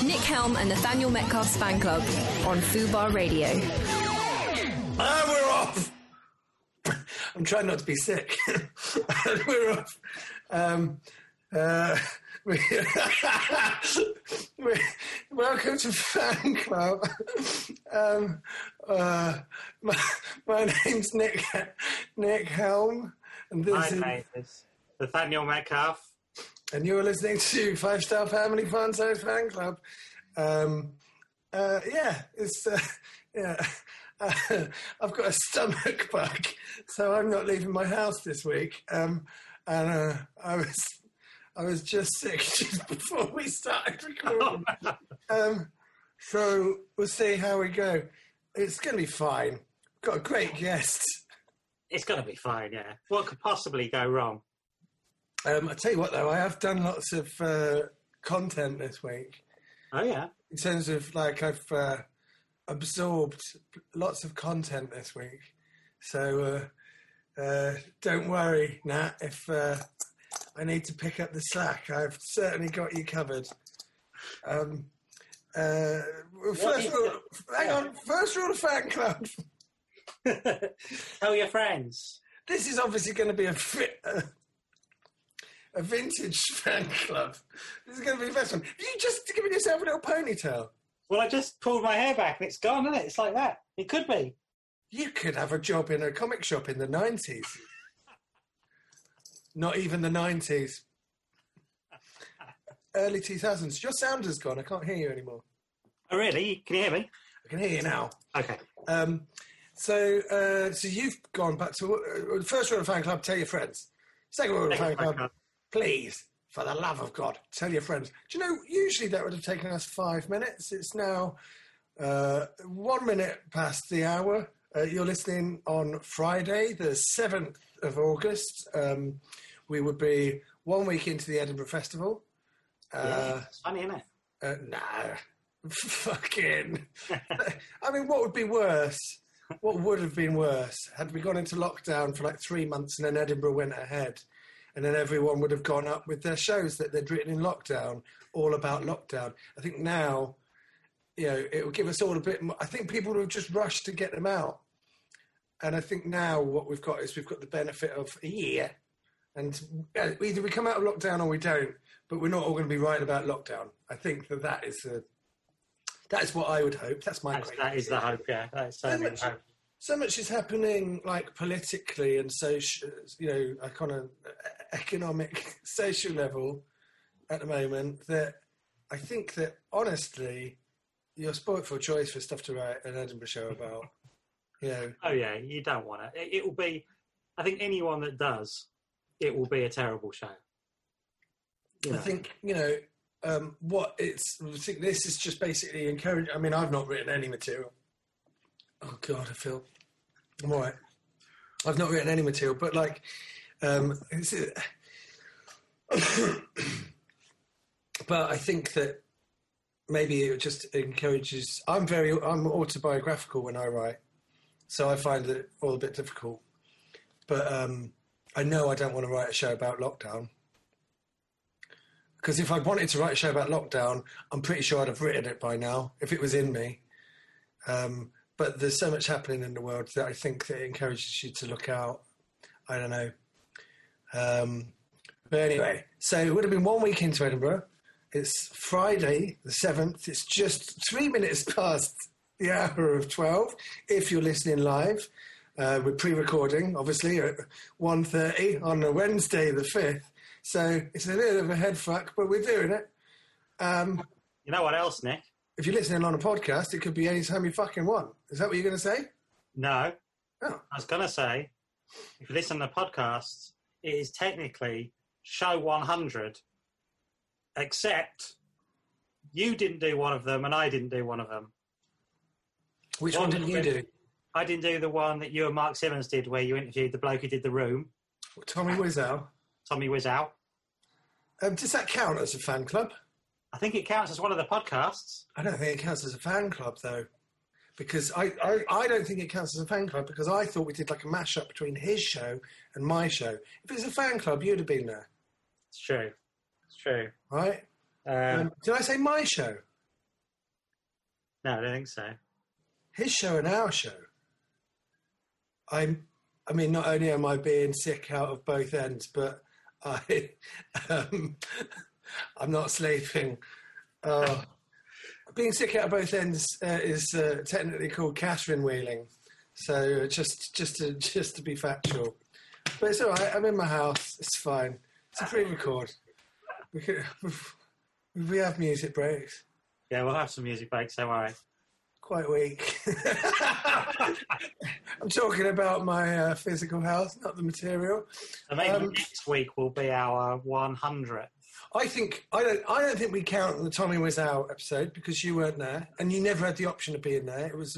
Nick Helm and Nathaniel Metcalf's fan club on Fubar Radio. We're off! I'm trying not to be sick. We're off. Welcome to Fan Club. My name's Nick Helm. And My name is Nathaniel Metcalf. And you're listening to Five Star Family Fun Size Fan Club. I've got a stomach bug, so I'm not leaving my house this week. I was just sick just before we started recording. So we'll see how we go. It's going to be fine. Got a great guest. It's going to be fine, yeah. What could possibly go wrong? I tell you what, though, I have done lots of content this week. Oh, yeah? In terms of, I've absorbed lots of content this week. So don't worry, Nat, if I need to pick up the slack. I've certainly got you covered. First rule of Fan Club. Tell your friends. This is obviously going to be a vintage fan club. This is going to be the best one. Have you just given yourself a little ponytail? Well, I just pulled my hair back and it's gone, isn't it? It's like that. It could be. You could have a job in a comic shop in the 90s. Not even the 90s. Early 2000s. Your sound has gone. I can't hear you anymore. Oh, really? Can you hear me? I can hear you now. Okay. So you've gone back to... first rule of fan club, tell your friends. Second rule of fan club, please, for the love of God, tell your friends. Do you know, usually that would have taken us 5 minutes. It's now 1 minute past the hour. You're listening on Friday, the 7th of August. We would be 1 week into the Edinburgh Festival. It's funny, isn't it? Nah. Fucking... I mean, what would be worse? What would have been worse had we gone into lockdown for 3 months and then Edinburgh went ahead and then everyone would have gone up with their shows that they'd written in lockdown, all about lockdown. I think now, it will give us all a bit more... I think people would have just rushed to get them out. And I think now what we've got is we've got the benefit of a year and either we come out of lockdown or we don't, but we're not all going to be writing about lockdown. I think that is what I would hope. That's my That is the hope, yeah. That is certainly the hope. So much is happening, politically and social, a kind of economic, social level at the moment that I think that, honestly, you're spoilt for choice for stuff to write an Edinburgh show about. Oh, yeah, you don't want it. It will be, I think anyone that does, it will be a terrible show. I think, this is just basically encouraging. I mean, I've not written any material. Oh, God, I'm all right. I've not written any material, but, but I think that maybe it just encourages... I'm autobiographical when I write, so I find it all a bit difficult. But I know I don't want to write a show about lockdown. Because if I wanted to write a show about lockdown, I'm pretty sure I'd have written it by now, if it was in me. But there's so much happening in the world that I think that it encourages you to look out. I don't know. But anyway, so it would have been 1 week into Edinburgh. It's Friday, the 7th. It's just 3 minutes past the hour of 12, if you're listening live. We're pre-recording, obviously, at 1:30 on a Wednesday, the 5th. So it's a little bit of a head fuck, but we're doing it. You know what else, Nick? If you're listening on a podcast, it could be any time you fucking want. Is that what you're going to say? No. Oh. I was going to say, if you listen to podcasts, it is technically show 100, except you didn't do one of them and I didn't do one of them. Which one didn't you do? I didn't do the one that you and Mark Simmons did where you interviewed the bloke who did The Room. Tommy Wiseau. Tommy Wiseau. Does that count as a fan club? I think it counts as one of the podcasts. I don't think it counts as a fan club, though. Because I don't think it counts as a fan club because I thought we did a mashup between his show and my show. If it's a fan club, you'd have been there. It's true. It's true. Right? Did I say my show? No, I don't think so. His show and our show. I mean, not only am I being sick out of both ends, but I'm not sleeping. Being sick out of both ends is technically called Catherine wheeling. So just to be factual, but it's all right. I'm in my house. It's fine. It's a pre-record. We have music breaks. Yeah, we'll have some music breaks. Don't worry. Quite weak. I'm talking about my physical health, not the material. So maybe next week will be our 100th. I don't think we count the Tommy Was Out episode because you weren't there and you never had the option of being there. It was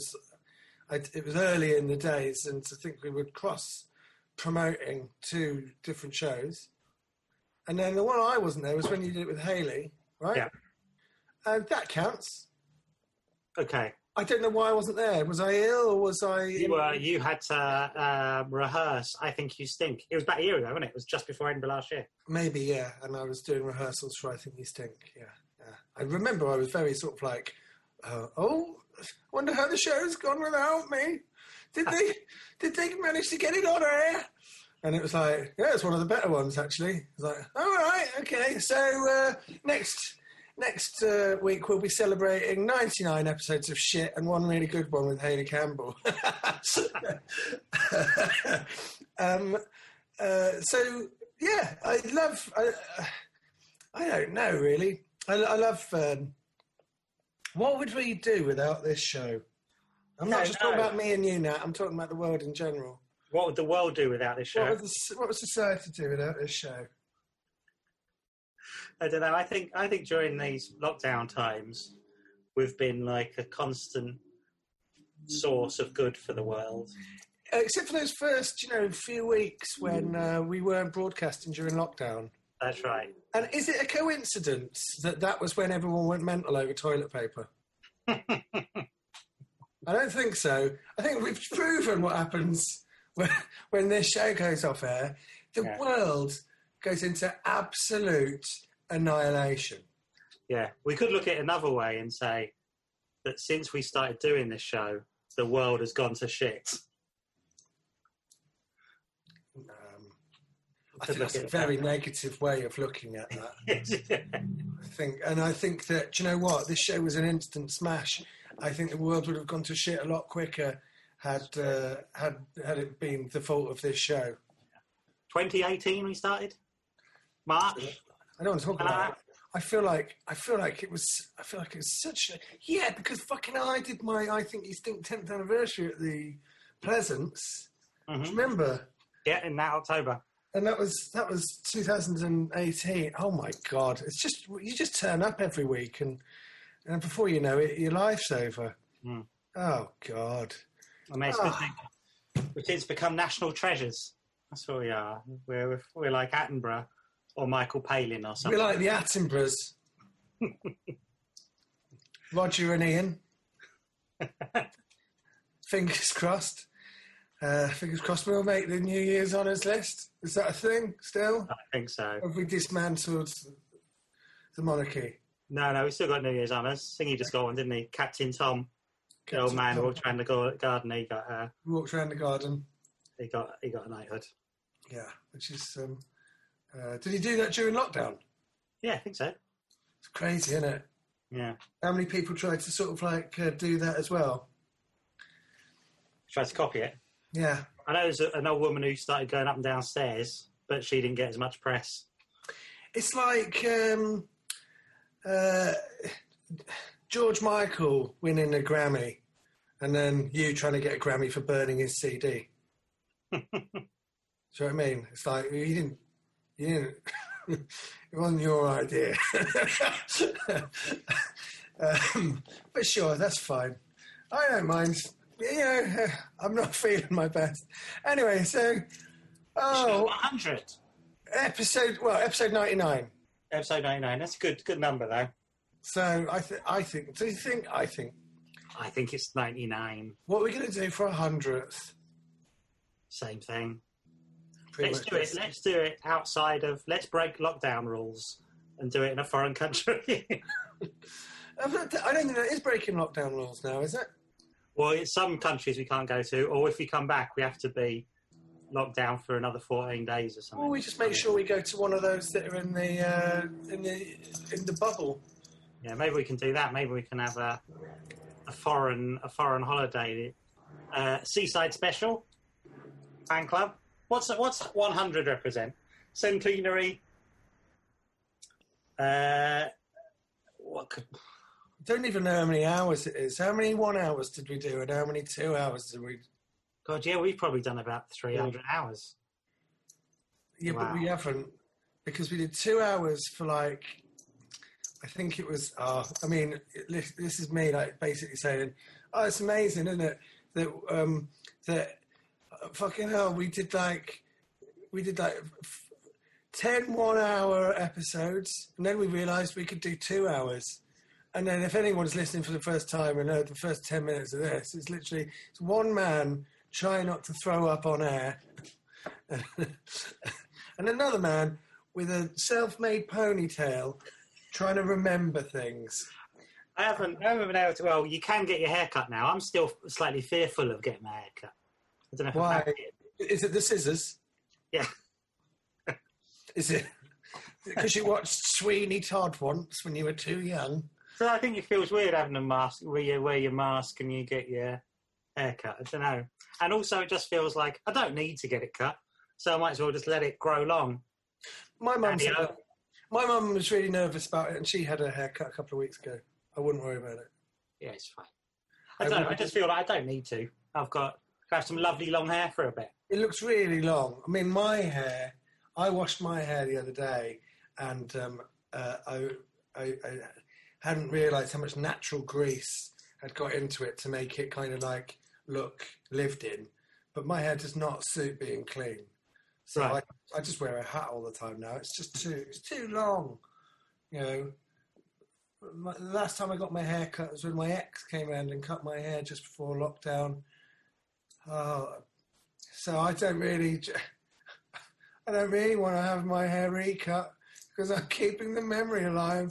early in the days, and I think we would cross promoting 2 different shows. And then the one I wasn't there was when you did it with Hayley, right? Yeah. And that counts. Okay. I don't know why I wasn't there. Was I ill or was I... You had to rehearse I Think You Stink. It was about a year ago, wasn't it? It was just before Edinburgh last year. Maybe, yeah. And I was doing rehearsals for I Think You Stink, yeah. I remember I was very sort of like, I wonder how the show's gone without me. Did they manage to get it on air? And it was like, yeah, it's one of the better ones, actually. It was like, all right, okay. So next week we'll be celebrating 99 episodes of shit and one really good one with Hayley Campbell. So yeah, I don't know really. I love. What would we do without this show? I'm not just talking about me and you, Nat. I'm talking about the world in general. What would the world do without this show? What would society do without this show? I don't know. I think during these lockdown times, we've been like a constant source of good for the world. Except for those first, few weeks when we weren't broadcasting during lockdown. That's right. And is it a coincidence that was when everyone went mental over toilet paper? I don't think so. I think we've proven what happens when this show goes off air. The world goes into absolute annihilation. Yeah, we could look at it another way and say that since we started doing this show, the world has gone to shit. I think that's a very negative way of looking at that. I think that, do you know what? This show was an instant smash. I think the world would have gone to shit a lot quicker had it been the fault of this show. 2018 we started? March? I don't want to talk about it. I feel like it was such a... Yeah, because fucking I did my I Think You Stink 10th anniversary at the Pleasance. Mm-hmm. Do you remember? Yeah, in that October. And that was 2018. Oh my God! It's just you just turn up every week, and before you know it, your life's over. Mm. Oh God! I mean, it's good thing. It's become national treasures. That's what we are. We're like Attenborough or Michael Palin or something. We're like the Attenboroughs. Roger and Ian. Fingers crossed. Fingers crossed we'll make the New Year's honours list. Is that a thing still? I think so. Have we dismantled the monarchy? No, we still got New Year's honours. Thingy just got one, didn't he? Captain Tom. The old man who walked around the garden. He got walked around the garden. He got a knighthood. Yeah, which is... did he do that during lockdown? Yeah, I think so. It's crazy, isn't it? Yeah. How many people tried to sort of like do that as well? Tried to copy it. Yeah. I know there's an old woman who started going up and down stairs, but she didn't get as much press. It's like George Michael winning a Grammy and then you trying to get a Grammy for burning his CD. Do you know what I mean? It's like you didn't it wasn't your idea. But sure, that's fine. I don't mind. I'm not feeling my best. Anyway, so 100 episode 99. Episode 99. That's a good number though. So I think. Do you think? I think it's 99. What are we going to do for 100th? Same thing. Let's do it outside of. Let's break lockdown rules and do it in a foreign country. I don't think that is breaking lockdown rules now, is it? Well, in some countries we can't go to, or if we come back, we have to be locked down for another 14 days or something. Well, we just make sure we go to one of those that are in the bubble. Yeah, maybe we can do that. Maybe we can have a foreign holiday. Seaside special fan club. What's 100 represent? Centenary. What could? I don't even know how many hours it is. How many 1 hours did we do, and how many 2 hours did we? God, yeah, we've probably done about 300 hours. Yeah, Wow. but we haven't, because we did 2 hours for like, I think it was. I mean, this is me like basically saying, "Oh, it's amazing, isn't it? That fucking hell, we did like 10 1-hour episodes, and then we realised we could do 2 hours." And then if anyone's listening for the first time and heard the first 10 minutes of this, it's literally one man trying not to throw up on air and another man with a self-made ponytail trying to remember things. I haven't been able to. Well, you can get your hair cut now. I'm still slightly fearful of getting my hair cut. I don't know if Why? I'm Is it the scissors? Yeah. Is it because you watched Sweeney Todd once when you were too young? So I think it feels weird having a mask, where you wear your mask and you get your hair cut. I don't know. And also it just feels like I don't need to get it cut, so I might as well just let it grow long. My mum was really nervous about it, and she had her hair cut a couple of weeks ago. I wouldn't worry about it. Yeah, it's fine. I don't know. I just feel like I don't need to. I have some lovely long hair for a bit. It looks really long. I mean, my hair, I washed my hair the other day, and I hadn't realised how much natural grease had got into it to make it kind of like look lived in. But my hair does not suit being clean. So right. I just wear a hat all the time now. It's just too long. You know, the last time I got my hair cut was when my ex came around and cut my hair just before lockdown. So I don't really want to have my hair recut because I'm keeping the memory alive.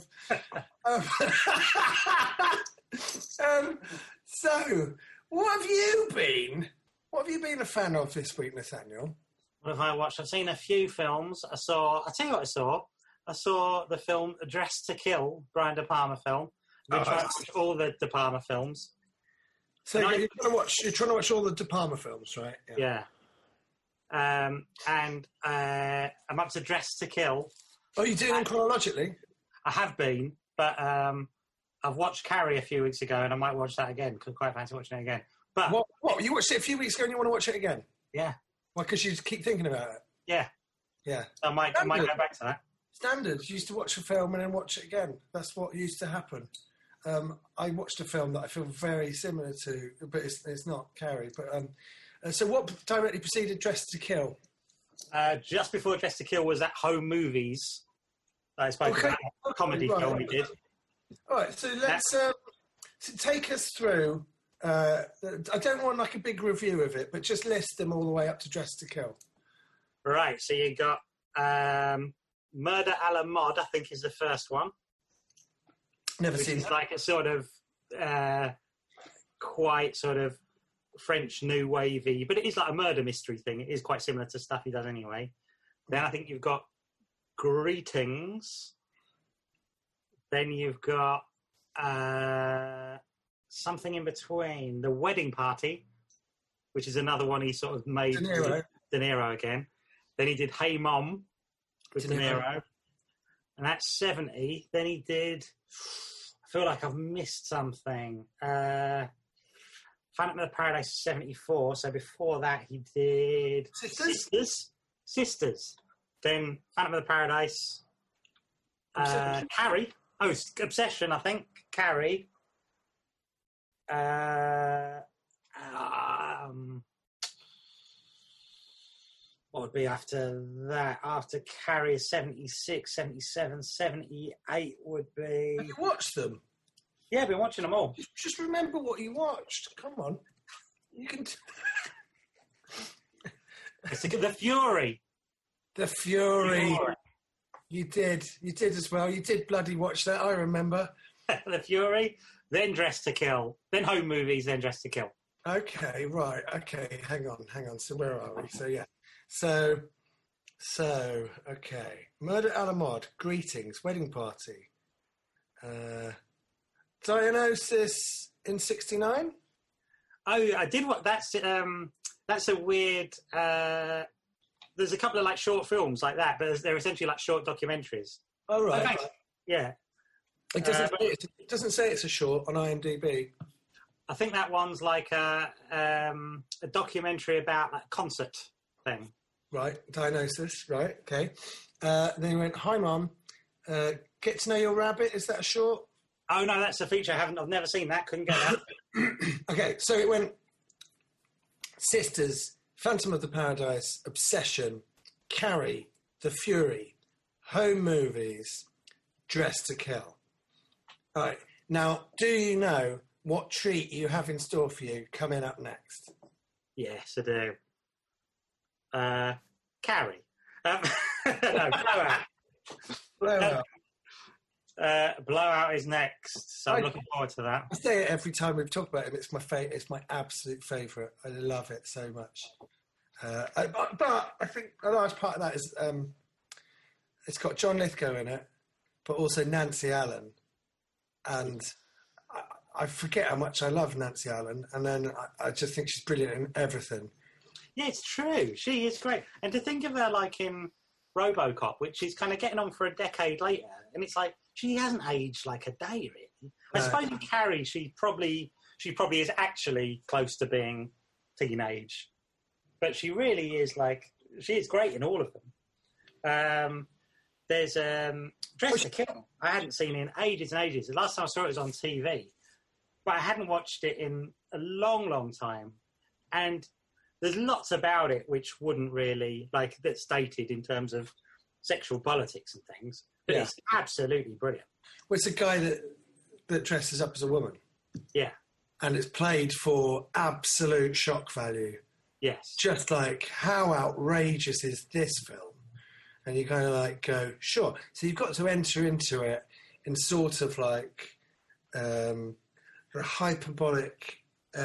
So, what have you been a fan of this week, Nathaniel? What have I watched? I've seen a few films. I'll tell you what I saw. I saw the film Dressed to Kill, Brian De Palma film. I've been trying to watch all the De Palma films. So you're trying to watch all the De Palma films, right? Yeah. And I'm up to Dressed to Kill. Oh, you're doing them chronologically? I have been, but I've watched Carrie a few weeks ago, and I might watch that again because I quite fancy watching it again. But what? You watched it a few weeks ago, and you want to watch it again? Yeah. Why? Because you just keep thinking about it. Yeah. Yeah. I might go back to that. Standard. You used to watch a film and then watch it again. That's what used to happen. I watched a film that I feel very similar to, but it's not Carrie. But so what directly preceded Dressed to Kill? Just before Dressed to Kill was at Home Movies. I spoke about a comedy film we did. All right, so let's take us through. I don't want like a big review of it, but just list them all the way up to Dressed to Kill. Right, so you got Murder a la Mode, I think is the first one. Never seen It's that. like a sort of quite sort of French new wavy, but it is like a murder mystery thing. It is quite similar to stuff he does anyway. Then I think you've got Greetings. Then you've got something in between. The Wedding Party, which is another one he sort of made. De Niro again. Then he did Hey Mom with De Niro. And that's 70. Then he did... I feel like I've missed something. Phantom of the Paradise 74. So before that he did... Sisters. Then Phantom of the Paradise. Carrie. Oh, Obsession, I think. Carrie. What would be after that? After Carrie is 76, 77, 78 would be... Have you watched them? Yeah, I've been watching them all. Just remember what you watched. Come on. You can... It's The Fury. The Fury. You did as well. You did bloody watch that, I remember. The Fury, then Dressed to Kill, then Home Movies, then Dressed to Kill. Okay, right. Okay, hang on. So where are we? So yeah. So okay. Murder a la Mode, Greetings, Wedding Party. Dionysus in '69? Oh, I did what that's a weird there's a couple of like short films like that, but they're essentially like short documentaries. Oh right. Okay. Yeah. It doesn't say it's a short on IMDb. I think that one's like a documentary about a concert thing. Right, Dionysus, right, okay. Then you went, Hi Mum, Get to Know Your Rabbit, is that a short? Oh no, that's a feature. I've never seen that, couldn't get that. Okay, so it went Sisters, Phantom of the Paradise, Obsession, Carrie, The Fury, Home Movies, Dressed to Kill. All right, now, do you know what treat you have in store for you coming up next? Yes, I do. Carrie. No, Blowout. Blowout. Blowout is next, so I'm looking forward to that. I say it every time we've talked about it. It's my It's my absolute favourite. I love it so much. But I think a large part of that is it's got John Lithgow in it, but also Nancy Allen, and I forget how much I love Nancy Allen, and then I just think she's brilliant in everything. Yeah, it's true. She is great, and to think of her like in RoboCop, which is kind of getting on for a decade later, and it's like she hasn't aged like a day, really. I suppose in Carrie, she probably is actually close to being teenage, but she really is she is great in all of them. There's Dressed to Kill. I hadn't seen in ages and ages. The last time I saw it was on TV, but I hadn't watched it in a long, long time, and there's lots about it which wouldn't really that's stated in terms of sexual politics and things. But it's absolutely brilliant. Well, it's a guy that dresses up as a woman. Yeah. And it's played for absolute shock value. Yes. Just like, how outrageous is this film? And you kind of go, sure. So you've got to enter into it in sort of a hyperbolic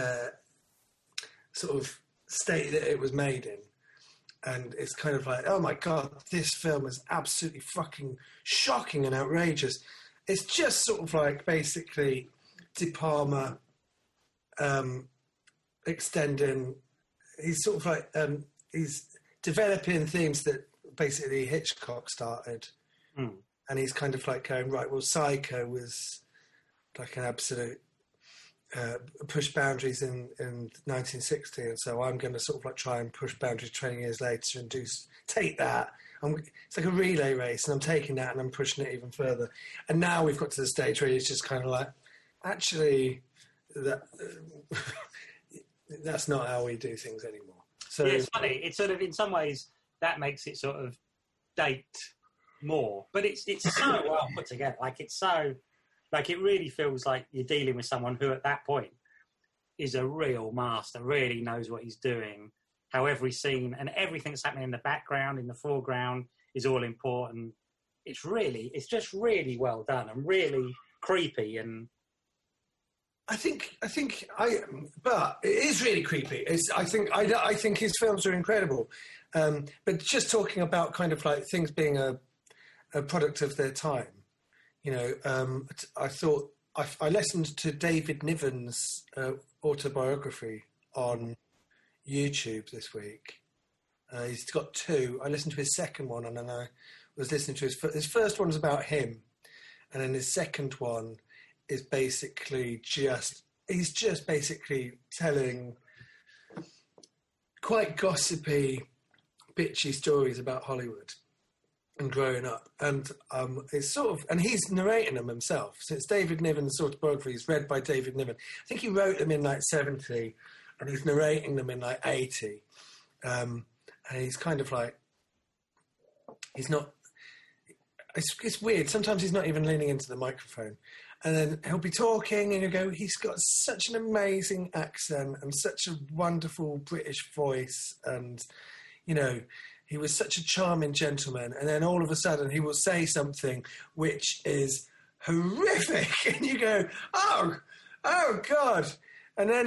sort of state that it was made in. And it's kind of like, oh my God, this film is absolutely fucking shocking and outrageous. It's just sort of basically De Palma extending. He's sort of he's developing themes that basically Hitchcock started. Mm. And he's kind of going, right, well, Psycho was an absolute push boundaries in 1960, and so I'm going to sort of try and push boundaries 20 years later and take that. It's like a relay race, and I'm taking that and I'm pushing it even further. And now we've got to the stage where it's just kind of actually, that's not how we do things anymore. So yeah, it's funny. It's sort of in some ways that makes it sort of date more, but it's so well put together. It's so. It really feels like you're dealing with someone who at that point is a real master, really knows what he's doing, how every scene and everything that's happening in the background, in the foreground is all important. It's just really well done and really creepy. And but it is really creepy. I think his films are incredible. But just talking about kind of things being a product of their time. I thought I listened to David Niven's autobiography on YouTube this week. He's got two. I listened to his second one, and then I was listening to his first one was about him, and then his second one is basically he's just basically telling quite gossipy, bitchy stories about Hollywood and growing up, and it's sort of, and he's narrating them himself. So it's David Niven's autobiography. He's read by David Niven. I think he wrote them in 70, and he's narrating them in 80. And he's kind of he's not. It's weird. Sometimes he's not even leaning into the microphone, and then he'll be talking, and you go, he's got such an amazing accent and such a wonderful British voice, and he was such a charming gentleman, and then all of a sudden he will say something which is horrific, and you go, oh God, and then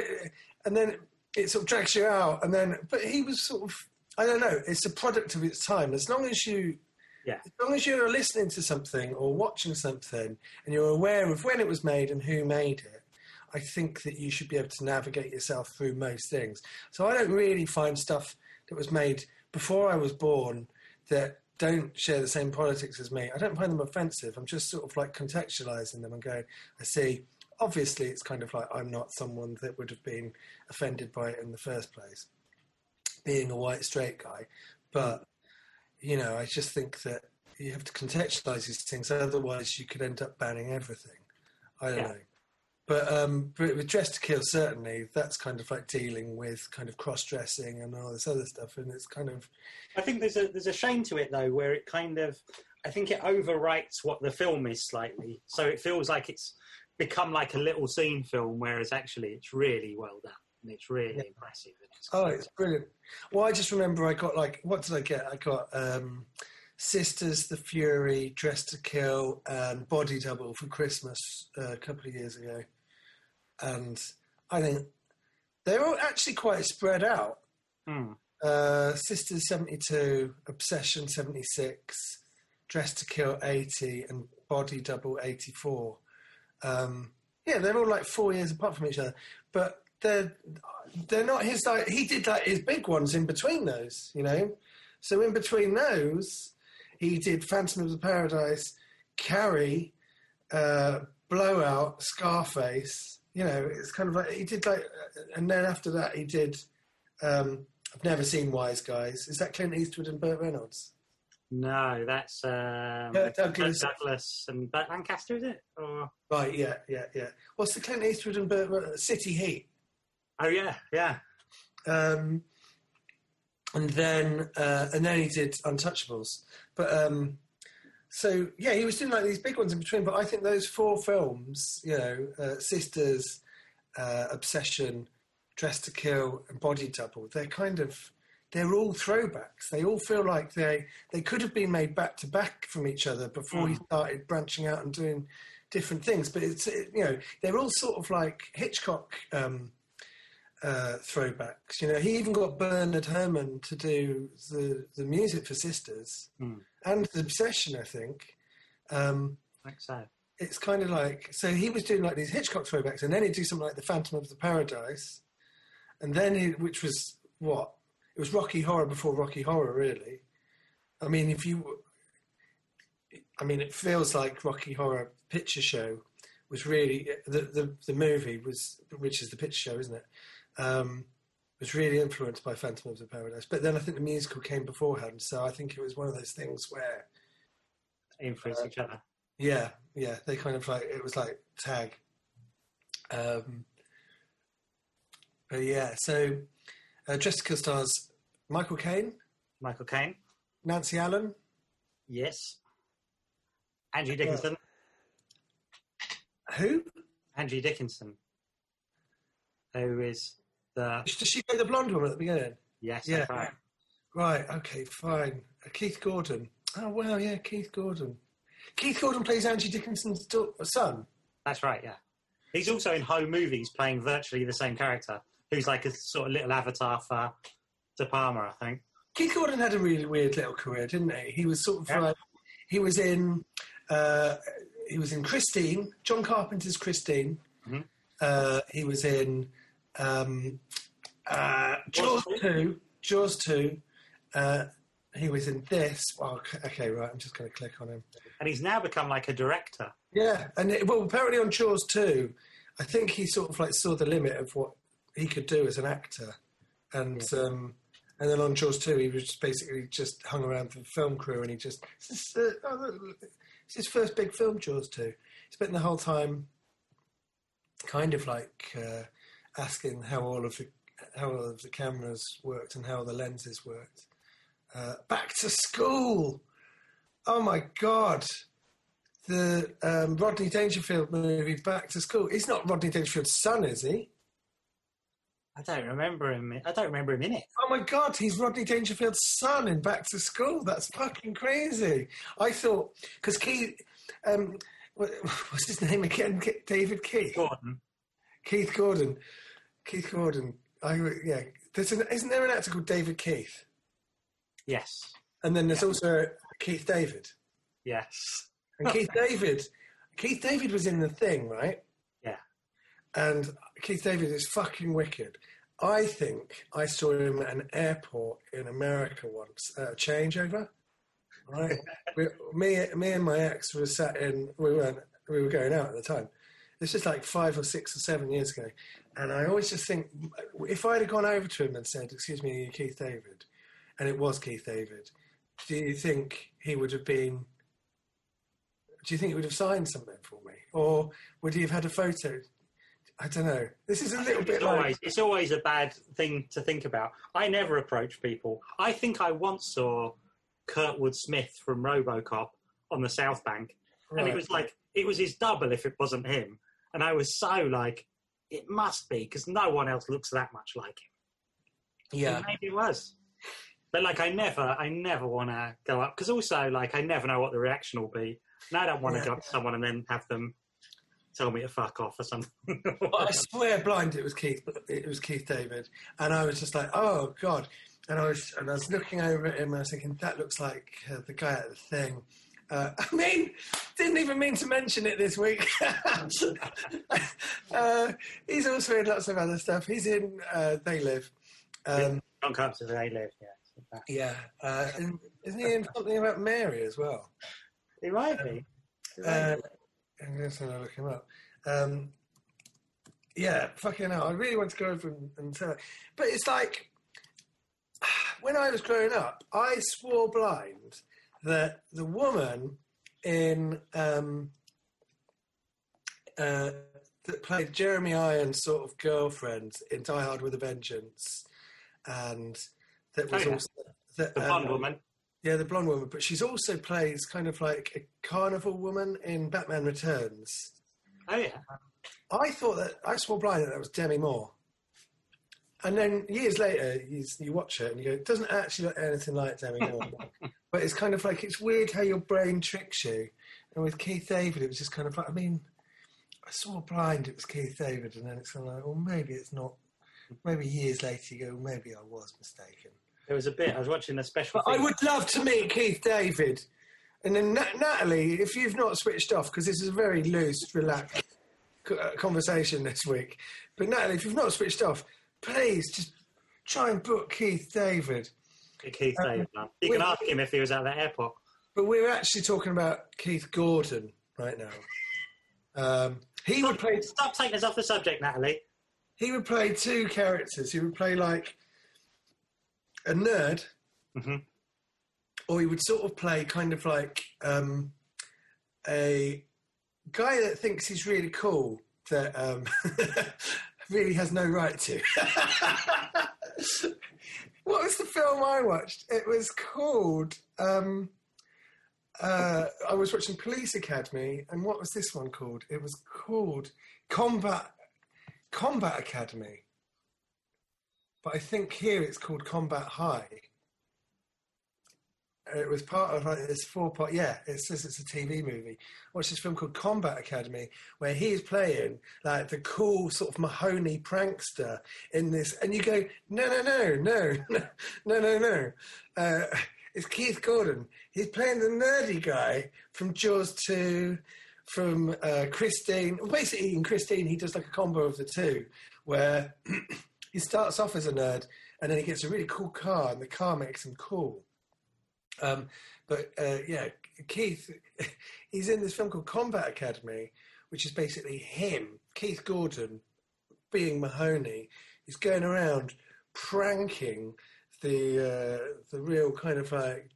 it sort of drags you out, but he was sort of, I don't know, it's a product of its time. As long as you're listening to something or watching something and you're aware of when it was made and who made it, I think that you should be able to navigate yourself through most things. So I don't really find stuff that was made before I was born that don't share the same politics as me. I don't find them offensive. I'm just sort of like contextualizing them and going, I see, obviously it's kind of like I'm not someone that would have been offended by it in the first place, being a white straight guy. But, you know, I just think that you have to contextualize these things. Otherwise you could end up banning everything. I don't know. But with Dress to Kill, certainly, that's kind of like dealing with kind of cross-dressing and all this other stuff, and it's kind of... I think there's a shame to it, though, where it kind of... I think it overwrites what the film is slightly. So it feels like it's become like a little scene film, whereas actually it's really well done, and it's really impressive. It's brilliant. Well, I just remember I got, like... What did I get? I got Sisters, The Fury, Dress to Kill, and Body Double for Christmas a couple of years ago. And I think they're all actually quite spread out. Sisters 72, Obsession 76, Dress to Kill 80, and Body Double 84. They're all like 4 years apart from each other, but they're not his. Like, he did like his big ones in between those, you know. So in between those, he did Phantom of the Paradise, Carrie, Blowout, Scarface. You know, it's kind of like he did like, and then after that he did. I've never seen Wise Guys. Is that Clint Eastwood and Burt Reynolds? No, that's Douglas and Burt Lancaster, is it? Or... Right, yeah. What's the Clint Eastwood and Burt Reynolds? City Heat. Oh yeah. And then he did Untouchables, but. So, he was doing like these big ones in between, but I think those 4 films, you know, Sisters, Obsession, Dress to Kill, and Body Double, they're all throwbacks. They all feel like they could have been made back to back from each other before he started branching out and doing different things. But they're all sort of like Hitchcock throwbacks. You know, he even got Bernard Herrmann to do the music for Sisters and The Obsession, I think. Like so. It's kind of like, so he was doing like these Hitchcock throwbacks, and then he'd do something like The Phantom of the Paradise, and then which was what? It was Rocky Horror before Rocky Horror, really. I mean, it feels like Rocky Horror Picture Show was really the movie was, which is the picture show, isn't it? Was really influenced by Phantom of the Paradise. But then I think the musical came beforehand, so I think it was one of those things where... influence each other. Yeah, they kind of like, it was like tag. But yeah, so Dress to Kill stars Michael Caine, Nancy Allen. Yes. Angie Dickinson. Who? Angie Dickinson. Who is the... Does she play the blonde one at the beginning? Yes, that's right. Right, okay, fine. Keith Gordon. Oh, well, yeah, Keith Gordon. Keith Gordon plays Angie Dickinson's son. That's right, yeah. He's also in Home Movies playing virtually the same character, who's like a sort of little avatar for De Palma, I think. Keith Gordon had a really weird little career, didn't he? He was sort of like... He was in Christine, John Carpenter's Christine. Mm-hmm. He was in Jaws 2. He was in this. Well, okay, right, I'm just going to click on him. And he's now become like a director. Yeah, and apparently on Jaws 2, I think he sort of like saw the limit of what he could do as an actor. And then on Jaws 2, he was just basically just hung around for the film crew, and he just... It's his first big film, Jaws 2. He spent the whole time kind of like asking how all of the cameras worked and how the lenses worked. Back to School! Oh my God! The Rodney Dangerfield movie, Back to School. He's not Rodney Dangerfield's son, is he? I don't remember him in it. Oh my God, he's Rodney Dangerfield's son in Back to School. That's fucking crazy. I thought, because what's his name again? David Keith? Gordon. Keith Gordon. Keith Gordon. Isn't there an actor called David Keith? Yes. And then there's also Keith David. Yes. And Keith David was in The Thing, right? Yeah. And Keith David is fucking wicked. I think I saw him at an airport in America once at a changeover. Right? me and my ex were sat in. We were going out at the time. This is like 5 or 6 or 7 years ago, and I always just think if I'd have gone over to him and said, "Excuse me, Keith David," and it was Keith David, do you think he would have been? Do you think he would have signed something for me, or would he have had a photo? I don't know. This is a little bit like... It's always a bad thing to think about. I never approach people. I think I once saw Kurtwood Smith from RoboCop on the South Bank, and it was like, it was his double if it wasn't him. And I was so like, it must be, because no one else looks that much like him. Yeah. And maybe it was. But like, I never want to go up, because also, like, I never know what the reaction will be. And I don't want to go up to someone and then have them tell me to fuck off or something. I swear blind it was Keith David. And I was just like, oh, God. And I was looking over at him and I was thinking, that looks like the guy at The Thing. Didn't even mean to mention it this week. He's also in lots of other stuff. He's in They Live. John Carpenter's They Live, yeah. Yeah. Isn't he in something about Mary as well? He might be. I'm just going to look him up. Yeah, fucking hell. I really want to go over and say that. But it's like, when I was growing up, I swore blind that the woman in that played Jeremy Irons' sort of girlfriend in Die Hard with a Vengeance, and that was also the blonde woman. Yeah, the blonde woman, but she's also plays kind of like a carnival woman in Batman Returns. Oh yeah. I thought that I swore blind that was Demi Moore. And then years later, you watch it and you go, it doesn't actually look anything like Demi Moore. But it's kind of like, it's weird how your brain tricks you. And with Keith David, it was just kind of like, I mean, I saw blind it was Keith David, and then it's kind of like, well, maybe it's not. Maybe years later you go, maybe I was mistaken. There was a bit, I was watching a special I would love to meet Keith David. And then Natalie, if you've not switched off, because this is a very loose, relaxed conversation this week, but Natalie, if you've not switched off, please just try and book Keith David. Keith David, man. You can ask him if he was at the airport. But we're actually talking about Keith Gordon right now. He would play... Stop taking us off the subject, Natalie. He would play two characters. He would play like a nerd, or he would sort of play kind of like a guy that thinks he's really cool that really has no right to. What was the film I watched? It was called... I was watching Police Academy, and what was this one called? It was called Combat Academy. But I think here it's called Combat High. It was part of like this 4-part. Yeah, it says it's a TV movie. Watch this film called Combat Academy, where he is playing like the cool sort of Mahoney prankster in this, and you go, no. It's Keith Gordon. He's playing the nerdy guy from Jaws 2, from Christine. Basically, in Christine, he does like a combo of the two, where he starts off as a nerd, and then he gets a really cool car, and the car makes him cool. Keith, he's in this film called Combat Academy, which is basically him, Keith Gordon, being Mahoney. He's going around pranking the real kind of like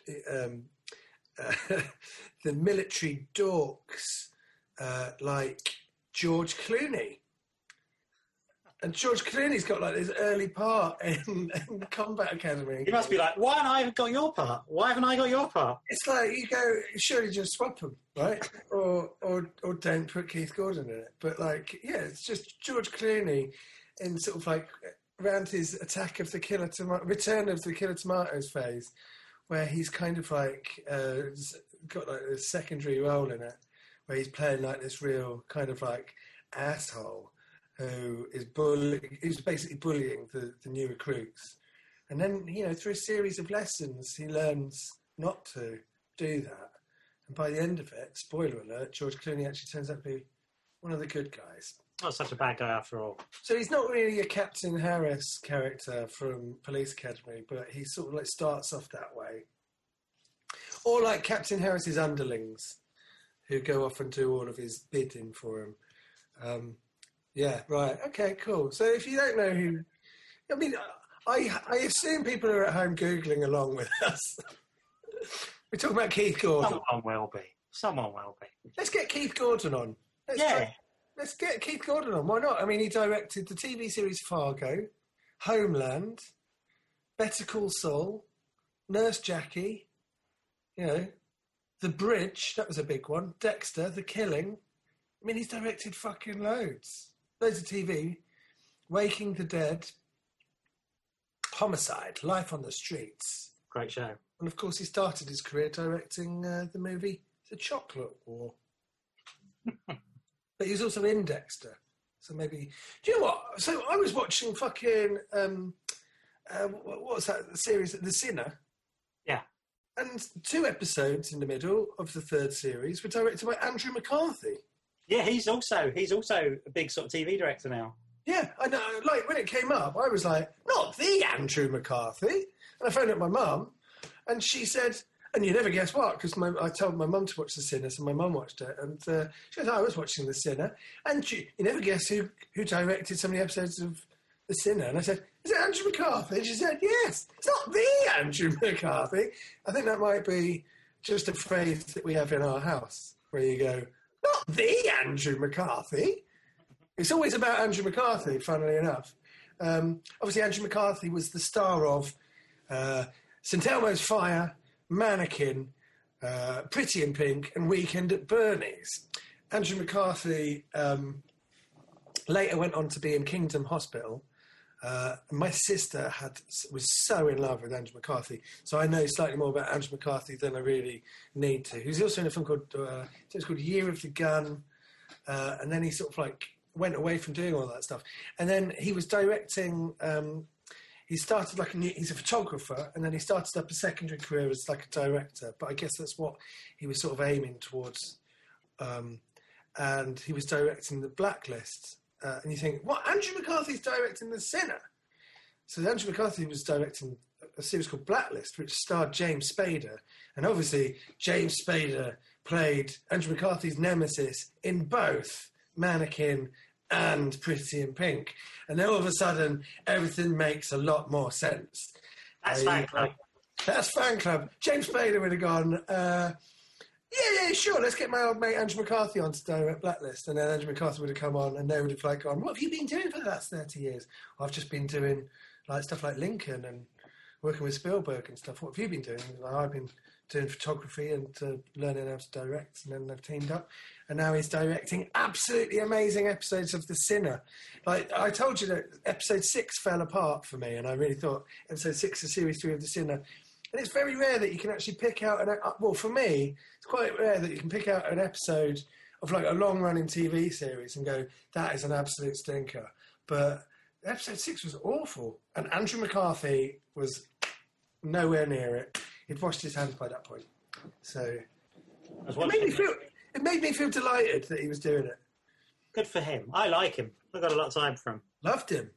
the military dorks like George Clooney. And George Clooney's got like this early part in Combat Academy. He must be like, why haven't I got your part? Why haven't I got your part? It's like you go, surely just swap them, right? or don't put Keith Gordon in it. But like, yeah, it's just George Clooney in sort of like around his Return of the Killer Tomatoes phase, where he's kind of like got like a secondary role in it, where he's playing like this real kind of like asshole who is who's basically bullying the new recruits. And then, through a series of lessons, he learns not to do that. And by the end of it, spoiler alert, George Clooney actually turns out to be one of the good guys. Not such a bad guy after all. So he's not really a Captain Harris character from Police Academy, but he sort of like starts off that way. Or like Captain Harris's underlings, who go off and do all of his bidding for him. Yeah, right. Okay, cool. So if you don't know who... I mean, I assume people are at home Googling along with us. We're talking about Keith Gordon. Someone will be. Let's get Keith Gordon on. Let's get Keith Gordon on. Why not? I mean, he directed the TV series Fargo, Homeland, Better Call Saul, Nurse Jackie, The Bridge, that was a big one, Dexter, The Killing. I mean, he's directed fucking loads. Loads of TV. Waking the Dead, Homicide, Life on the Streets. Great show. And of course, he started his career directing the movie The Chocolate War. But he was also in Dexter. So maybe... Do you know what? So I was watching fucking... what was that? The series, The Sinner? Yeah. And 2 episodes in the middle of the 3rd series were directed by Andrew McCarthy. Yeah, he's also a big sort of TV director now. Yeah, I know. Like, when it came up, I was like, not the Andrew McCarthy. And I phoned up my mum, and she said, and you never guess what, because I told my mum to watch The Sinner, so my mum watched it. And she said, I was watching The Sinner. And you never guess who directed so many episodes of The Sinner. And I said, is it Andrew McCarthy? And she said, yes. It's not the Andrew McCarthy. I think that might be just a phrase that we have in our house, where you go, not the Andrew McCarthy. It's always about Andrew McCarthy, funnily enough. Obviously, Andrew McCarthy was the star of St Elmo's Fire, Mannequin, Pretty in Pink, and Weekend at Bernie's. Andrew McCarthy later went on to be in Kingdom Hospital. My sister was so in love with Andrew McCarthy, so I know slightly more about Andrew McCarthy than I really need to. He was also in a film called Year of the Gun, and then he sort of like went away from doing all that stuff. And then he was directing... he started he's a photographer, and then he started up a secondary career as like a director. But I guess that's what he was sort of aiming towards. And he was directing The Blacklist. And you think, what? Andrew McCarthy's directing The Sinner? So Andrew McCarthy was directing a series called Blacklist, which starred James Spader. And obviously, James Spader played Andrew McCarthy's nemesis in both Mannequin and Pretty in Pink. And then all of a sudden, everything makes a lot more sense. That's Fan Club. That's Fan Club. James Spader would have gone, yeah, sure, let's get my old mate Andrew McCarthy on to direct Blacklist. And then Andrew McCarthy would have come on, and they would have like gone, what have you been doing for the last 30 years? Well, I've just been doing like stuff like Lincoln and working with Spielberg and stuff. What have you been doing? I've been doing photography and learning how to direct, and then they've teamed up. And now he's directing absolutely amazing episodes of The Sinner. Like, I told you that episode 6 fell apart for me, and I really thought episode 6 of series 3 of The Sinner. And it's very rare that you can actually pick out well, for me, it's quite rare that you can pick out an episode of like a long-running TV series and go, that is an absolute stinker. But episode 6 was awful, and Andrew McCarthy was nowhere near it. He'd washed his hands by that point. So it made me feel delighted that he was doing it. Good for him. I like him. I've got a lot of time for him. Loved him.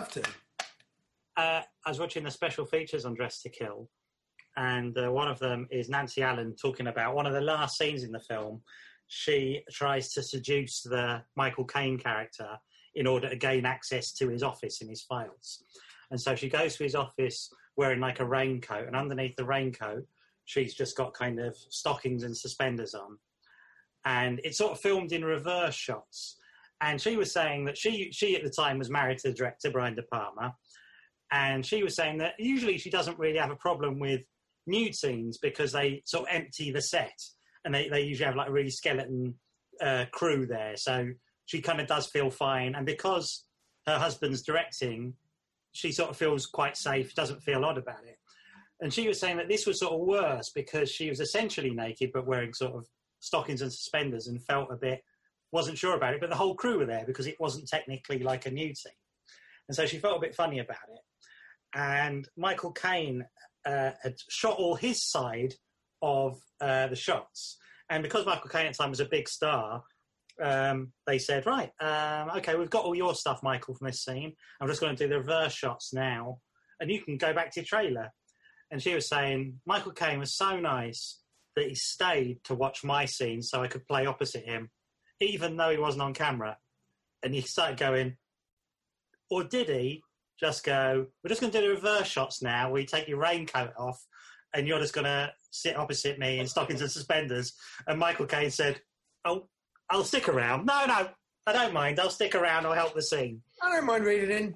I was watching the special features on Dressed to Kill, and one of them is Nancy Allen talking about one of the last scenes in the film. She tries to seduce the Michael Caine character in order to gain access to his office and his files. And so she goes to his office wearing like a raincoat, and underneath the raincoat, she's just got kind of stockings and suspenders on. And it's sort of filmed in reverse shots. And she was saying that she at the time was married to the director, Brian De Palma. And she was saying that usually she doesn't really have a problem with nude scenes because they sort of empty the set. And they usually have like a really skeleton crew there. So she kind of does feel fine. And because her husband's directing, she sort of feels quite safe, doesn't feel odd about it. And she was saying that this was sort of worse because she was essentially naked but wearing sort of stockings and suspenders and wasn't sure about it, but the whole crew were there because it wasn't technically like a nude scene. And so she felt a bit funny about it. And Michael Caine had shot all his side of the shots. And because Michael Caine at the time was a big star, they said, right, okay, we've got all your stuff, Michael, from this scene. I'm just going to do the reverse shots now, and you can go back to your trailer. And she was saying, Michael Caine was so nice that he stayed to watch my scene so I could play opposite him, even though he wasn't on camera. And he started going, or did he just go, we're just going to do the reverse shots now, where you take your raincoat off, and you're just going to sit opposite me in stockings and suspenders. And Michael Caine said, oh, I'll stick around. No, I don't mind. I'll stick around. I'll help the scene. I don't mind reading in.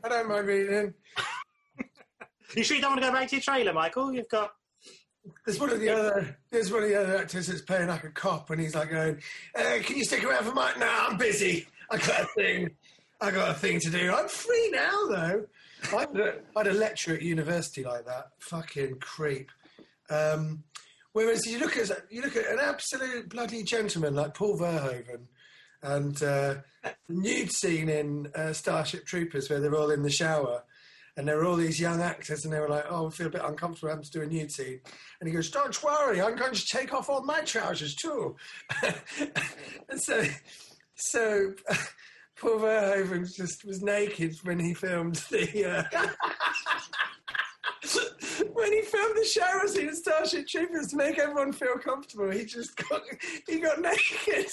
You sure you don't want to go back to your trailer, Michael? You've got... There's one of the other actors that's playing like a cop, and he's like going, can you stick around for my... No, I'm busy. I got a thing to do. I'm free now, though. I had a lecture at university like that. Fucking creep. Whereas you look at an absolute bloody gentleman like Paul Verhoeven, and the nude scene in Starship Troopers where they're all in the shower, and there were all these young actors, and they were like, "Oh, I feel a bit uncomfortable having to do a nude scene," and he goes, "Don't worry, I'm going to take off all my trousers too." And so Paul Verhoeven just was naked when he filmed the. When he filmed the shower scene in Starship Troopers to make everyone feel comfortable, he got naked.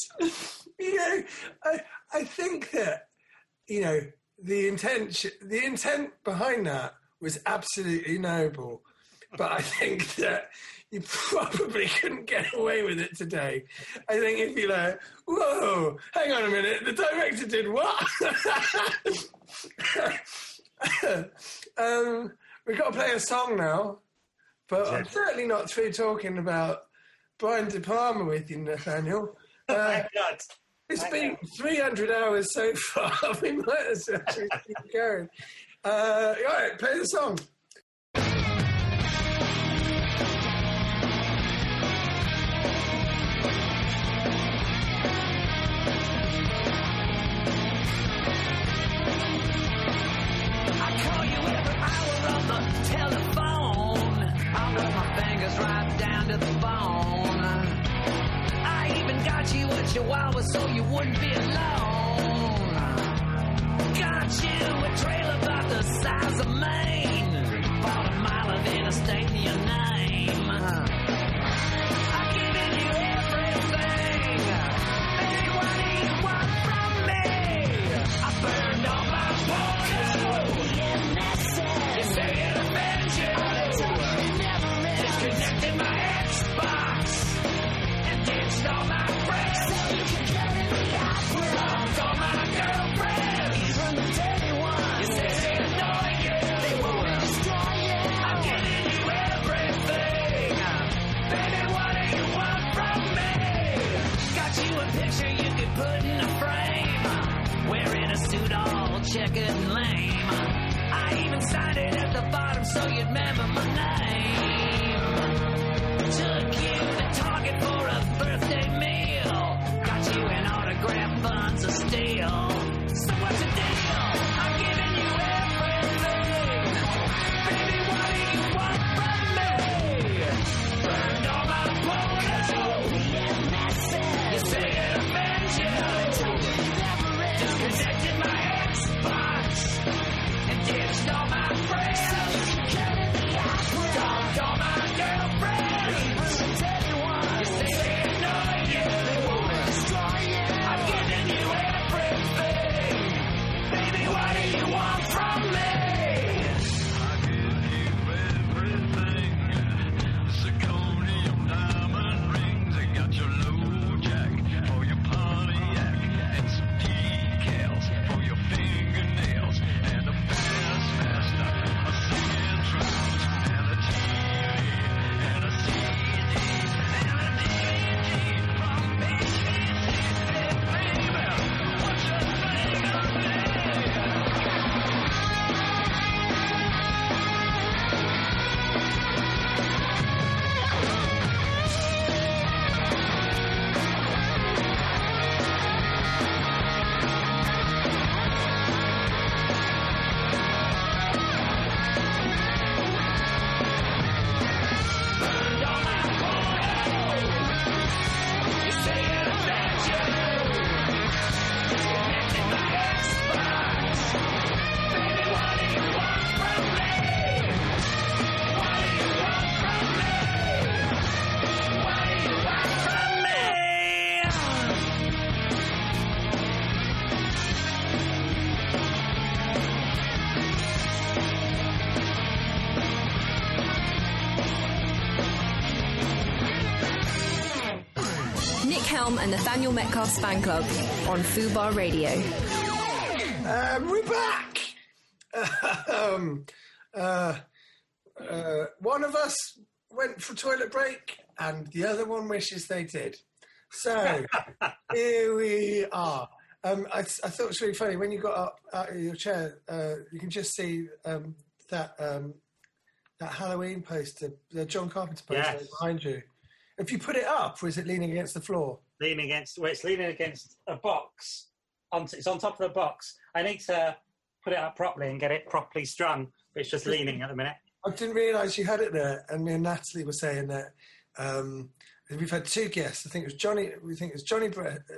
I think that, the intent behind that was absolutely noble, but I think that you probably couldn't get away with it today. I think if you're like, whoa, hang on a minute, the director did what? We've got to play a song now, but I'm certainly not through talking about Brian De Palma with you, Nathaniel. It's been 300 hours so far. We might as well just keep going. All right, play the song. Telephone, I rub my fingers right down to the bone. I even got you a chihuahua so you wouldn't be alone. Got you a trailer about the size of Maine. Bought a mile of interstate in your name. I've given you everything. Baby, what do you want from me? I burned all my pornos. You say it offends you. Disconnected my Xbox and ditched all my friends. Dumped all my girlfriends. You say they annoy you. They won't destroy you. I'm giving you everything. Baby, what do you want from me? Got you a picture you could put in a frame. Wearing a suit all checkered and lame. I even signed it at the bottom so you'd remember my name. Took you to Target for a birthday meal. Got you an autographed buns of steel. So what's the deal? I'm giving you everything. Baby, what do you want from me? Burned all my pornos. You say it offends you. Disconnected my Xbox and ditched all my friends. Dumped all my girlfriends. You say they annoy you. I'm giving you everything. Helm and Nathaniel Metcalf's fan club on Fubar Radio. We're back! One of us went for toilet break and the other one wishes they did. So, here we are. I thought it was really funny. When you got up out of your chair, you can just see that Halloween poster, the John Carpenter poster behind you. If you put it up, or is it leaning against the floor? It's leaning against a box. It's on top of the box. I need to put it up properly and get it properly strung, but it's just leaning at the minute. I didn't realise you had it there, and me and Natalie were saying that we've had two guests. I think it was Johnny. We think it's Johnny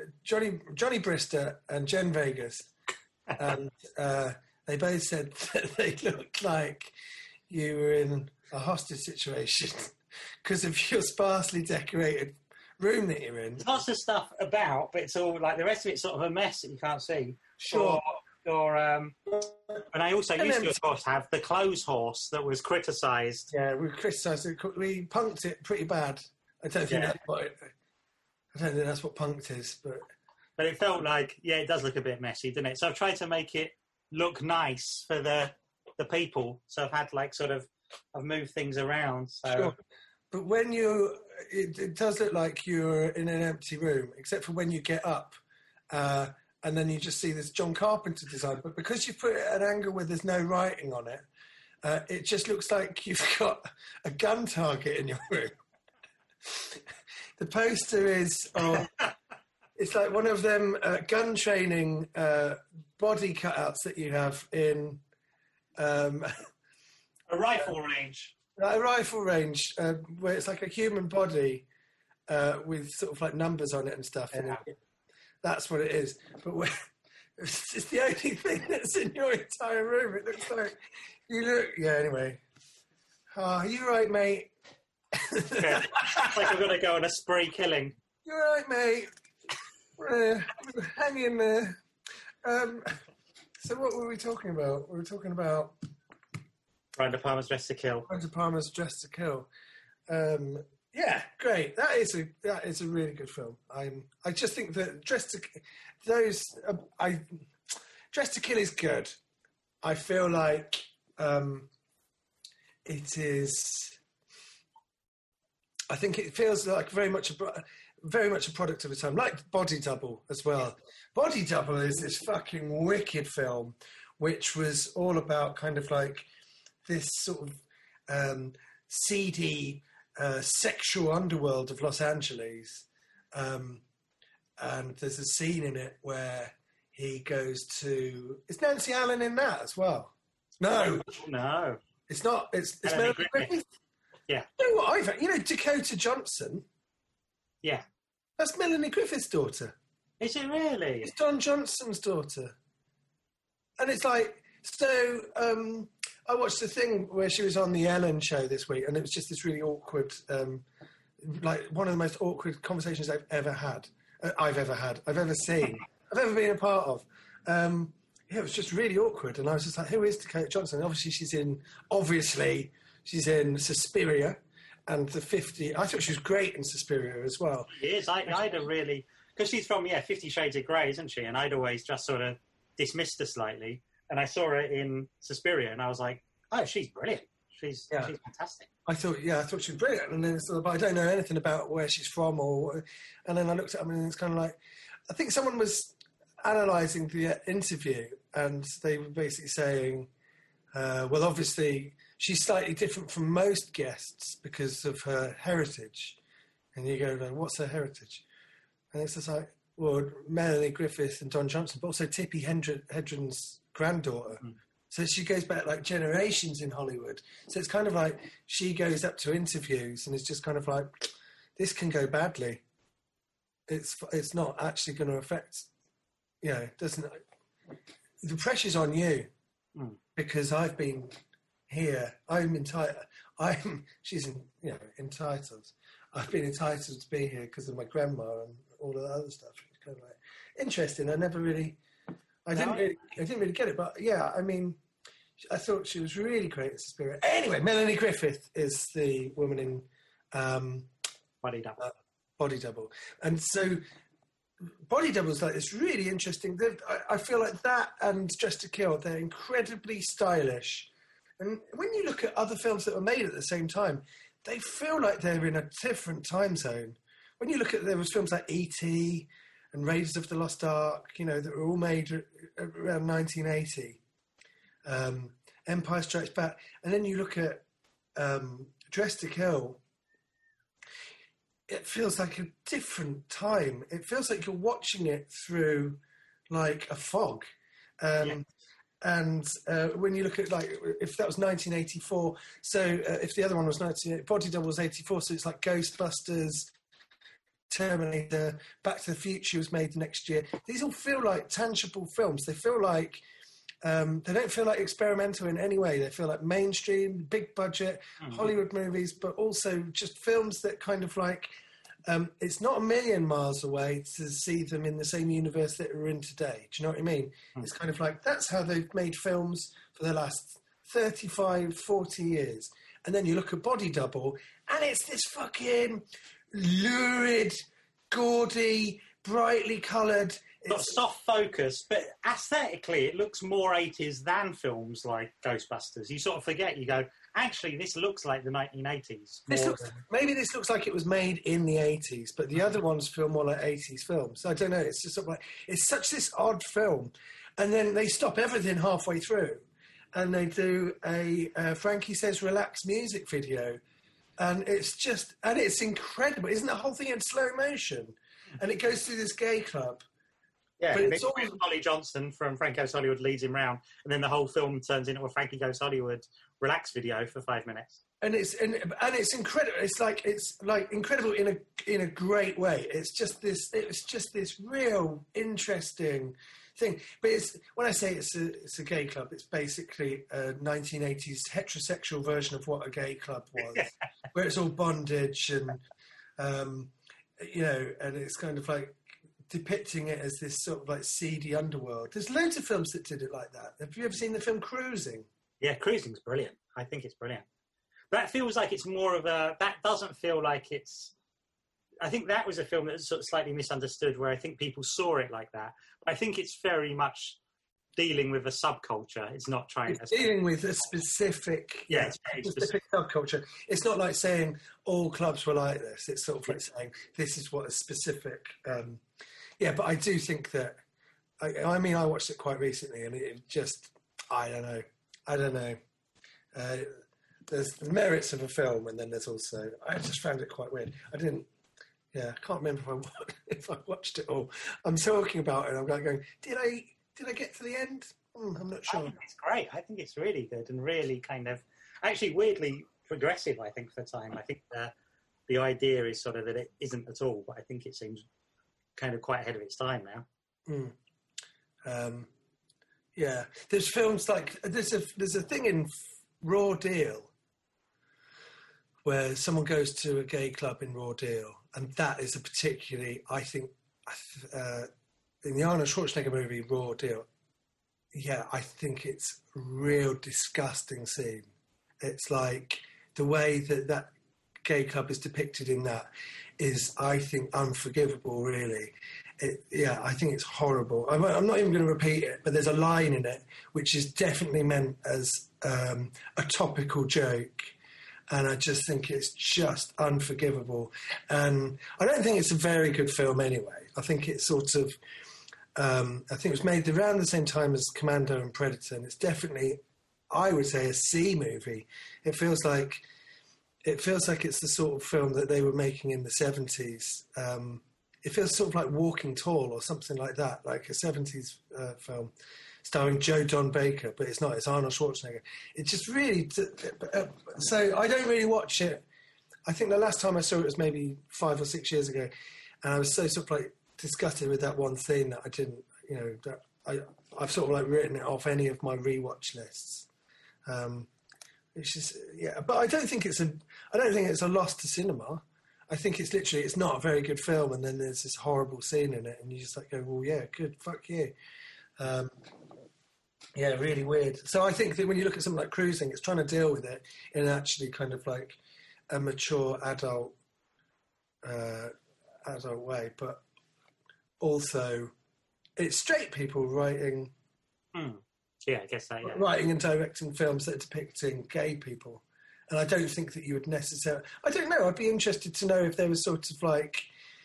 Brister and Jen Vegas, and they both said that they looked like you were in a hostage situation because of your sparsely decorated room that you're in. There's lots of stuff about, but it's all like the rest of it's sort of a mess that you can't see. Sure. And I also used to, of course, have the clothes horse that was criticised. Yeah, we criticised it. We punked it pretty bad. I don't think that's what punked is, but it felt like it does look a bit messy, doesn't it? So I've tried to make it look nice for the people. So I've had I've moved things around. So. Sure. But when it does look like you're in an empty room, except for when you get up. And then you just see this John Carpenter design. But because you put it at an angle where there's no writing on it, it just looks like you've got a gun target in your room. The poster is it's like one of them gun training body cutouts that you have in... a rifle range. A rifle range where it's like a human body with sort of like numbers on it and stuff. Yeah. And that's what it is. But it's the only thing that's in your entire room. It looks like you look... Yeah, anyway. Are you right, mate? Yeah. It's like I'm going to go on a spree killing. You're right, mate. Hang in there. So what were we talking about? We were talking about... Brian De Palma's Dressed to Kill. Brian De Palma's Dressed to Kill. Yeah, great. That is a really good film. I just think that Dressed to Kill is good. I feel like it is. I think it feels like very much a product of the time, like Body Double as well. Body Double is this fucking wicked film, which was all about kind of like this sort of seedy. Sexual underworld of Los Angeles, and there's a scene in it where he goes to... Is Nancy Allen in that as well? No, it's not. It's Melanie Griffith. Yeah. You know what? Dakota Johnson. Yeah, that's Melanie Griffith's daughter. Is it really? It's Don Johnson's daughter, and it's like so. I watched a thing where she was on the Ellen show this week, and it was just this really awkward, like one of the most awkward conversations I've ever seen, I've ever been a part of. It was just really awkward, and I was just like, who is Dakota Johnson? And obviously she's in Suspiria and the 50. I thought she was great in Suspiria as well. She is. I'd have really... Because she's from, 50 Shades of Grey, isn't she? And I'd always just sort of dismissed her slightly. And I saw her in Suspiria, and I was like, "Oh, she's brilliant. She's fantastic." I thought she was brilliant, and then but I don't know anything about where she's from, and then I looked at them, and it's kind of like, I think someone was analysing the interview, and they were basically saying, well, obviously she's slightly different from most guests because of her heritage, and you go, what's her heritage? And it's just like, well, Melanie Griffith and Don Johnson, but also Tippi Hedren's granddaughter. So she goes back like generations in Hollywood. So it's kind of like she goes up to interviews and it's just kind of like, this can go badly. It's not actually going to affect, doesn't. The pressure's on you because I've been here. I'm entitled. She's entitled. I've been entitled to be here because of my grandma and all of the other stuff. It's kind of like interesting. I didn't really get it, but yeah, I mean, I thought she was really great in Suspiria. Anyway, Melanie Griffith is the woman in Body Double. Body Double. And so Body Double's like this really interesting. I feel like that and Dressed to Kill, they're incredibly stylish. And when you look at other films that were made at the same time, they feel like they're in a different time zone. When you look at, there was films like E.T. and Raiders of the Lost Ark, you know, that were all made around 1980. Empire Strikes Back. And then you look at Dressed to Kill, it feels like a different time. It feels like you're watching it through like a fog. And when you look at, like, if that was 1984, so if the other one was Body Double was 84, so it's like Ghostbusters, Terminator, Back to the Future was made next year. These all feel like tangible films. They feel like, they don't feel like experimental in any way. They feel like mainstream, big budget, Hollywood movies, but also just films that kind of like, it's not a million miles away to see them in the same universe that we're in today. Do you know what I mean? It's kind of like, that's how they've made films for the last 35, 40 years. And then you look at Body Double, and it's this fucking lurid, gaudy, brightly coloured... Got soft focus, but aesthetically it looks more 80s than films like Ghostbusters. You sort of forget, you go, actually, this looks like the 1980s. Maybe this looks like it was made in the 80s, but the other ones feel more like 80s films. I don't know, it's just sort of like, it's such this odd film. And then they stop everything halfway through, and they do a Frankie Says Relax music video. And it's just, and it's incredible. Isn't the whole thing in slow motion? And it goes through this gay club. Yeah, but it's always Holly Johnson from Frankie Goes Hollywood leads him round, and then the whole film turns into a Frankie Goes Hollywood relax video for 5 minutes. And it's incredible. It's like incredible in a great way. It's just this real interesting thing. But when I say it's a gay club, it's basically a 1980s heterosexual version of what a gay club was, where it's all bondage and you know, and it's kind of like depicting it as this sort of like seedy underworld. There's loads of films that did it like that. Have you ever seen the film Cruising? Yeah, Cruising's brilliant. I think it's brilliant. That feels like it's more of a... That doesn't feel like it's... I think that was a film that was sort of slightly misunderstood, where I think people saw it like that. But I think it's very much dealing with a subculture. It's not trying to... dealing with a specific... Yeah, it's very specific subculture. It's not like saying all clubs were like this. It's sort of like saying this is what a specific... yeah, but I do think that... I mean, I watched it quite recently, and it just... I don't know. There's the merits of a film, and then there's also... I just found it quite weird. I can't remember if I watched it all. I'm talking about it, and I'm going, did I get to the end? I'm not sure. I think it's great. I think it's really good and really kind of... Actually, weirdly progressive, I think, for the time. I think the idea is sort of that it isn't at all, but I think it seems kind of quite ahead of its time now. Yeah. There's films like... There's a thing in Raw Deal where someone goes to a gay club in Raw Deal, and that is a particularly, I think, in the Arnold Schwarzenegger movie Raw Deal, yeah, I think it's a real disgusting scene. It's like the way that gay club is depicted in that is, I think, unforgivable, really. I think it's horrible. I'm not even going to repeat it, but there's a line in it which is definitely meant as a topical joke. And I just think it's just unforgivable. And I don't think it's a very good film anyway. I think it's sort of... I think it was made around the same time as Commando and Predator, and it's definitely, I would say, a C movie. It feels like it's the sort of film that they were making in the 70s. It feels sort of like Walking Tall or something like that, like a 70s film starring Joe Don Baker, but it's not. It's Arnold Schwarzenegger. It just really... so I don't really watch it. I think the last time I saw it was maybe 5 or 6 years ago, and I was so sort of like disgusted with that one scene that I didn't, I've sort of like written it off any of my rewatch lists. It's just, yeah, but I don't think it's a loss to cinema. I think it's literally, it's not a very good film, and then there's this horrible scene in it, and you just like go, well, yeah, good, fuck you. Yeah, really weird. So I think that when you look at something like Cruising, it's trying to deal with it in actually kind of like a mature adult adult way, but also it's straight people writing Yeah, I guess so, yeah. writing and directing films that are depicting gay people. And I don't think that you would necessarily... I don't know. I'd be interested to know if there was sort of like,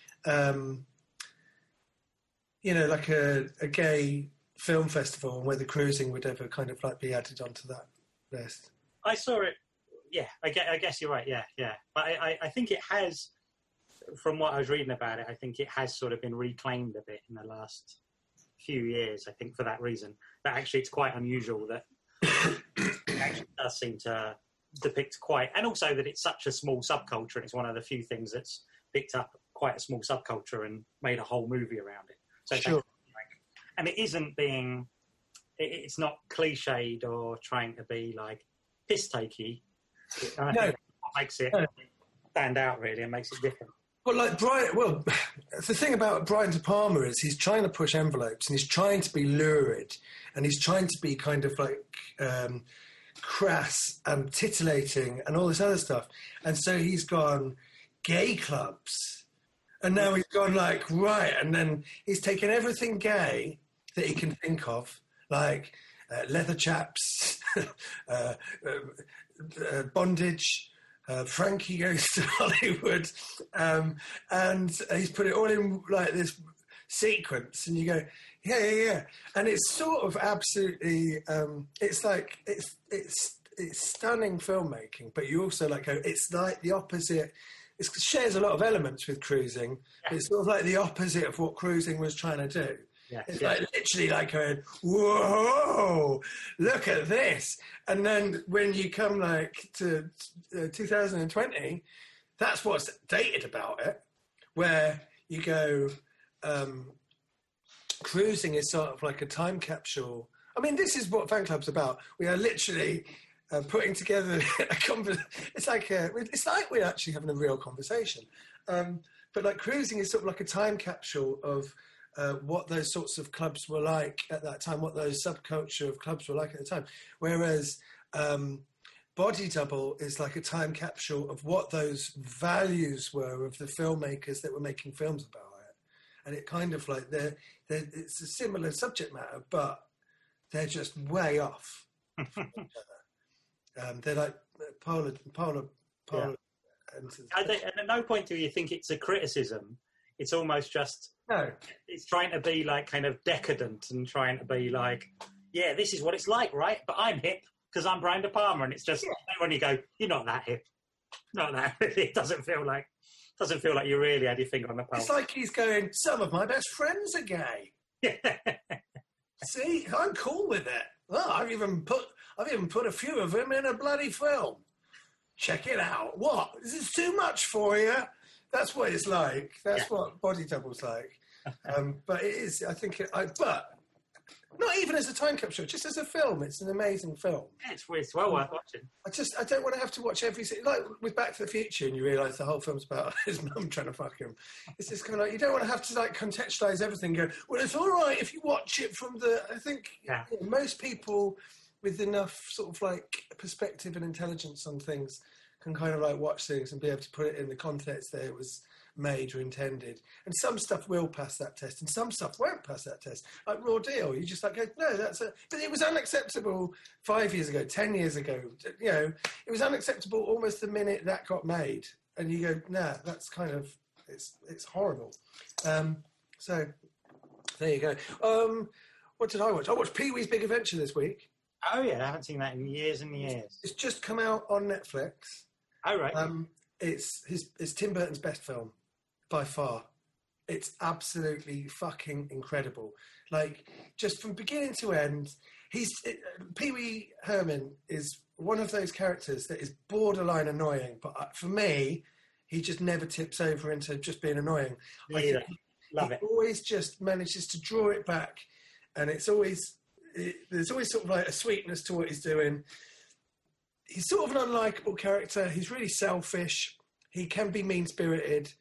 like a gay film festival, and whether cruising would ever kind of like be added onto that list. I saw it. Yeah, I guess you're right. Yeah. But I think it has, from what I was reading about it, I think it has sort of been reclaimed a bit in the last few years. I think for that reason, that actually it's quite unusual that it actually does seem to depict quite, and also that it's such a small subculture, and it's one of the few things that's picked up quite a small subculture and made a whole movie around it. So Sure. and it isn't being, it's not cliched or trying to be like piss-takey. I think what makes it stand out really and makes it different. Well, like Brian, the thing about Brian De Palma is he's trying to push envelopes, and he's trying to be lurid, and he's trying to be kind of like crass and titillating and all this other stuff. And so he's gone gay clubs, and now he's gone like, right, and then he's taken everything gay that he can think of, like leather chaps, bondage, Frankie Goes to Hollywood, and he's put it all in like this sequence, and you go, yeah, and it's sort of absolutely, it's like it's stunning filmmaking, but you also like go, it's like the opposite. It shares a lot of elements with Cruising. But it's sort of like the opposite of what Cruising was trying to do. It's like literally like going, whoa, look at this. And then when you come like to 2020, that's what's dated about it, where you go, Cruising is sort of like a time capsule. I mean, this is what Fan Club's about. We are literally putting together a conversation. It's like we're actually having a real conversation. But like Cruising is sort of like a time capsule of what those sorts of clubs were like at that time, what those subculture of clubs were like at the time. Whereas Body Double is like a time capsule of what those values were of the filmmakers that were making films about it. And it kind of like, it's a similar subject matter, but they're just way off from each other. They're like polar. Yeah. And at no point do you think it's a criticism. It's almost just... No. It's trying to be like kind of decadent and trying to be like, yeah, this is what it's like, right? But I'm hip because I'm Brian De Palma, and it's just when you go, you're not that hip, not that. It doesn't feel like you really had your finger on the pulse. It's like he's going, some of my best friends are gay. See, I'm cool with it. Oh, I've even put a few of them in a bloody film. Check it out. What? Is this too much for you? That's what it's like. That's what Body Double's like. But it is. I think. But not even as a time capsule, just as a film. It's an amazing film. Yeah, it's well worth watching. I don't want to have to watch every like with Back to the Future, and you realise the whole film's about his mum trying to fuck him. It's just kind of like, you don't want to have to like contextualise everything. And go, well, it's all right if you watch it from the. I think most people with enough sort of like perspective and intelligence on things can kind of like watch things and be able to put it in the context that it was made or intended. And some stuff will pass that test, and some stuff won't pass that test. Like Raw Deal, you just like go, no, but it was unacceptable 5 years ago, 10 years ago. You know, it was unacceptable almost the minute that got made. And you go, nah, that's kind of, it's horrible. So there you go. What did I watch? I watched Pee-wee's Big Adventure this week. Oh yeah, I haven't seen that in years and years. It's just come out on Netflix. Oh right. It's Tim Burton's best film by far. It's absolutely fucking incredible. Like, just from beginning to end, Pee-wee Herman is one of those characters that is borderline annoying, but for me, he just never tips over into just being annoying. Yeah, love it. He always just manages to draw it back, and there's always sort of like a sweetness to what he's doing. He's sort of an unlikable character. He's really selfish. He can be mean-spirited.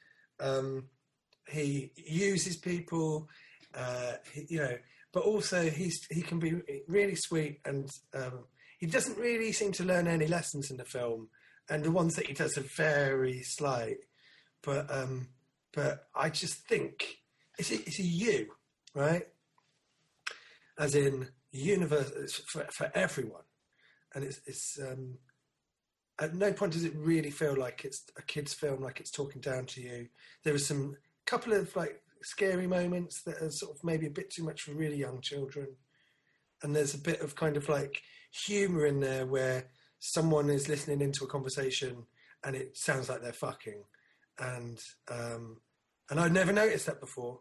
He uses people, but also he can be really sweet, and he doesn't really seem to learn any lessons in the film, and the ones that he does are very slight. But but I just think it's a you, right? As in universe, it's for everyone, and it's at no point does it really feel like it's a kid's film, like it's talking down to you. There are some couple of like scary moments that are sort of maybe a bit too much for really young children, and there's a bit of kind of like humour in there where someone is listening into a conversation and it sounds like they're fucking, and I'd never noticed that before.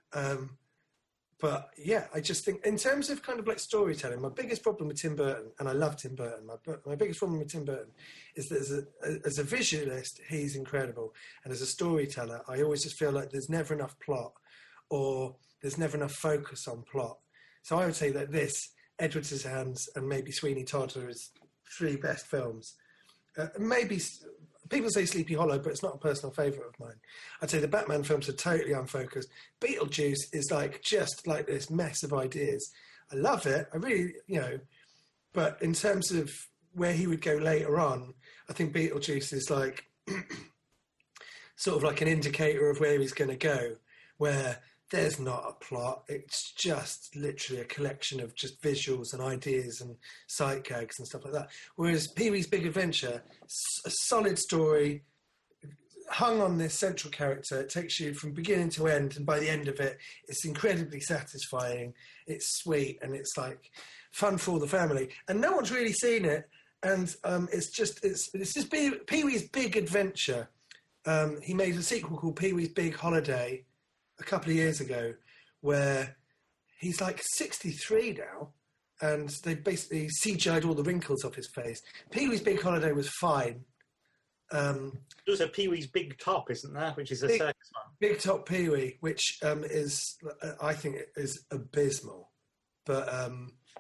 But yeah, I just think in terms of kind of like storytelling, my biggest problem with Tim Burton, and I love Tim Burton, my biggest problem with Tim Burton is that as a visualist, he's incredible. And as a storyteller, I always just feel like there's never enough plot, or there's never enough focus on plot. So I would say that this, Edward Scissorhands, and maybe Sweeney Todd are his three best films. Maybe people say Sleepy Hollow, but it's not a personal favourite of mine. I'd say the Batman films are totally unfocused. Beetlejuice is like just like this mess of ideas. I love it. I really, but in terms of where he would go later on, I think Beetlejuice is like sort of like an indicator of where he's going to go, where there's not a plot. It's just literally a collection of just visuals and ideas and sight gags and stuff like that. Whereas Pee-wee's Big Adventure, a solid story, hung on this central character. It takes you from beginning to end, and by the end of it, it's incredibly satisfying. It's sweet, and it's like fun for the family. And no one's really seen it. And it's just Pee-wee's Big Adventure. He made a sequel called Pee-wee's Big Holiday a couple of years ago, where he's like 63 now, and they basically CGI'd all the wrinkles off his face. Pee-wee's Big Holiday was fine. There's also Pee-wee's Big Top, isn't there? Which is a circus one. Big Top Pee-wee, which is, I think, is abysmal. But I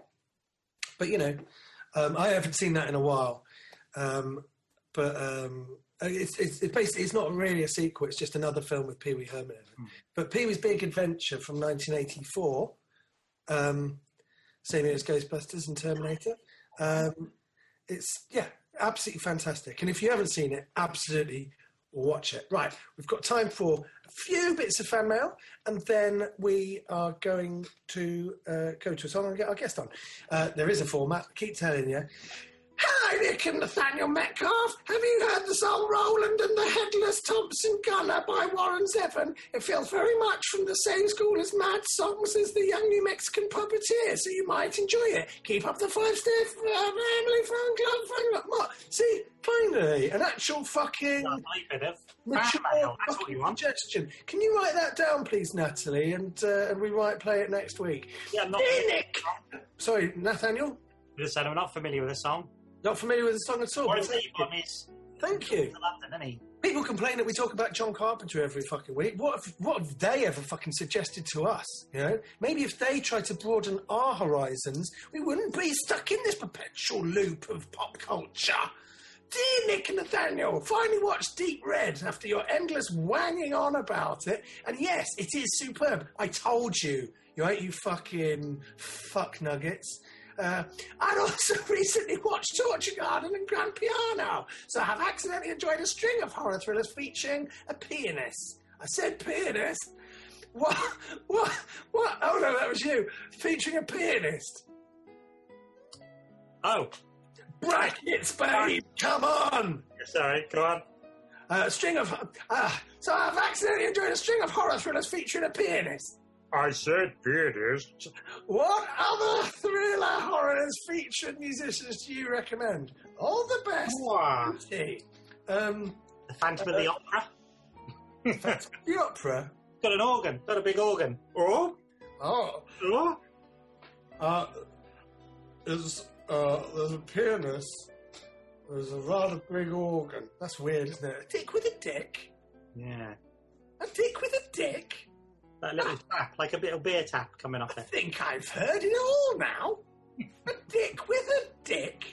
haven't seen that in a while. It's basically, it's not really a sequel. It's just another film with Pee-wee Herman in it. But Pee-wee's Big Adventure from 1984, same year as Ghostbusters and Terminator. It's absolutely fantastic. And if you haven't seen it, absolutely watch it. Right, we've got time for a few bits of fan mail, and then we are going to go to a song and get our guest on. There is a format, I keep telling you. Hi, Nick and Nathaniel Metcalf. Have you heard the song Roland and the Headless Thompson Gunner by Warren Zevon? It feels very much from the same school as Mad Songs as the Young New Mexican Puppeteer, so you might enjoy it. Keep up the 5-step family fan club. What? See, finally, an actual fucking mature fucking suggestion. Can you write that down, please, Natalie, and we might play it next week? Yeah, I'm not. Hey, Nick. Sorry, Nathaniel. Just said I'm not familiar with the song. Not familiar with the song at all. Thank you. London, isn't he? People complain that we talk about John Carpenter every fucking week. What have they ever fucking suggested to us? Maybe if they tried to broaden our horizons, we wouldn't be stuck in this perpetual loop of pop culture. Dear Nick and Nathaniel, finally watched Deep Red after your endless wanging on about it. And yes, it is superb. I told you. You fucking fuck nuggets. I'd also recently watched Torture Garden and Grand Piano, so I have accidentally enjoyed a string of horror thrillers featuring a pianist. I said pianist? What? Oh no, that was you. Featuring a pianist. Oh. Brackets, babe! Come on! Sorry, go on. So I've accidentally enjoyed a string of horror thrillers featuring a pianist. I said pianist. What other thriller horrors featuring musicians do you recommend? All the best. Wow. The Phantom of the Opera. Phantom of the Opera? Got an organ. Got a big organ. Oh. There's a pianist. There's a rather big organ. That's weird, isn't it? A dick with a dick? Yeah. A dick with a dick? That little tap, like a little beer tap coming off I it. think I've heard it all now. A dick with a dick.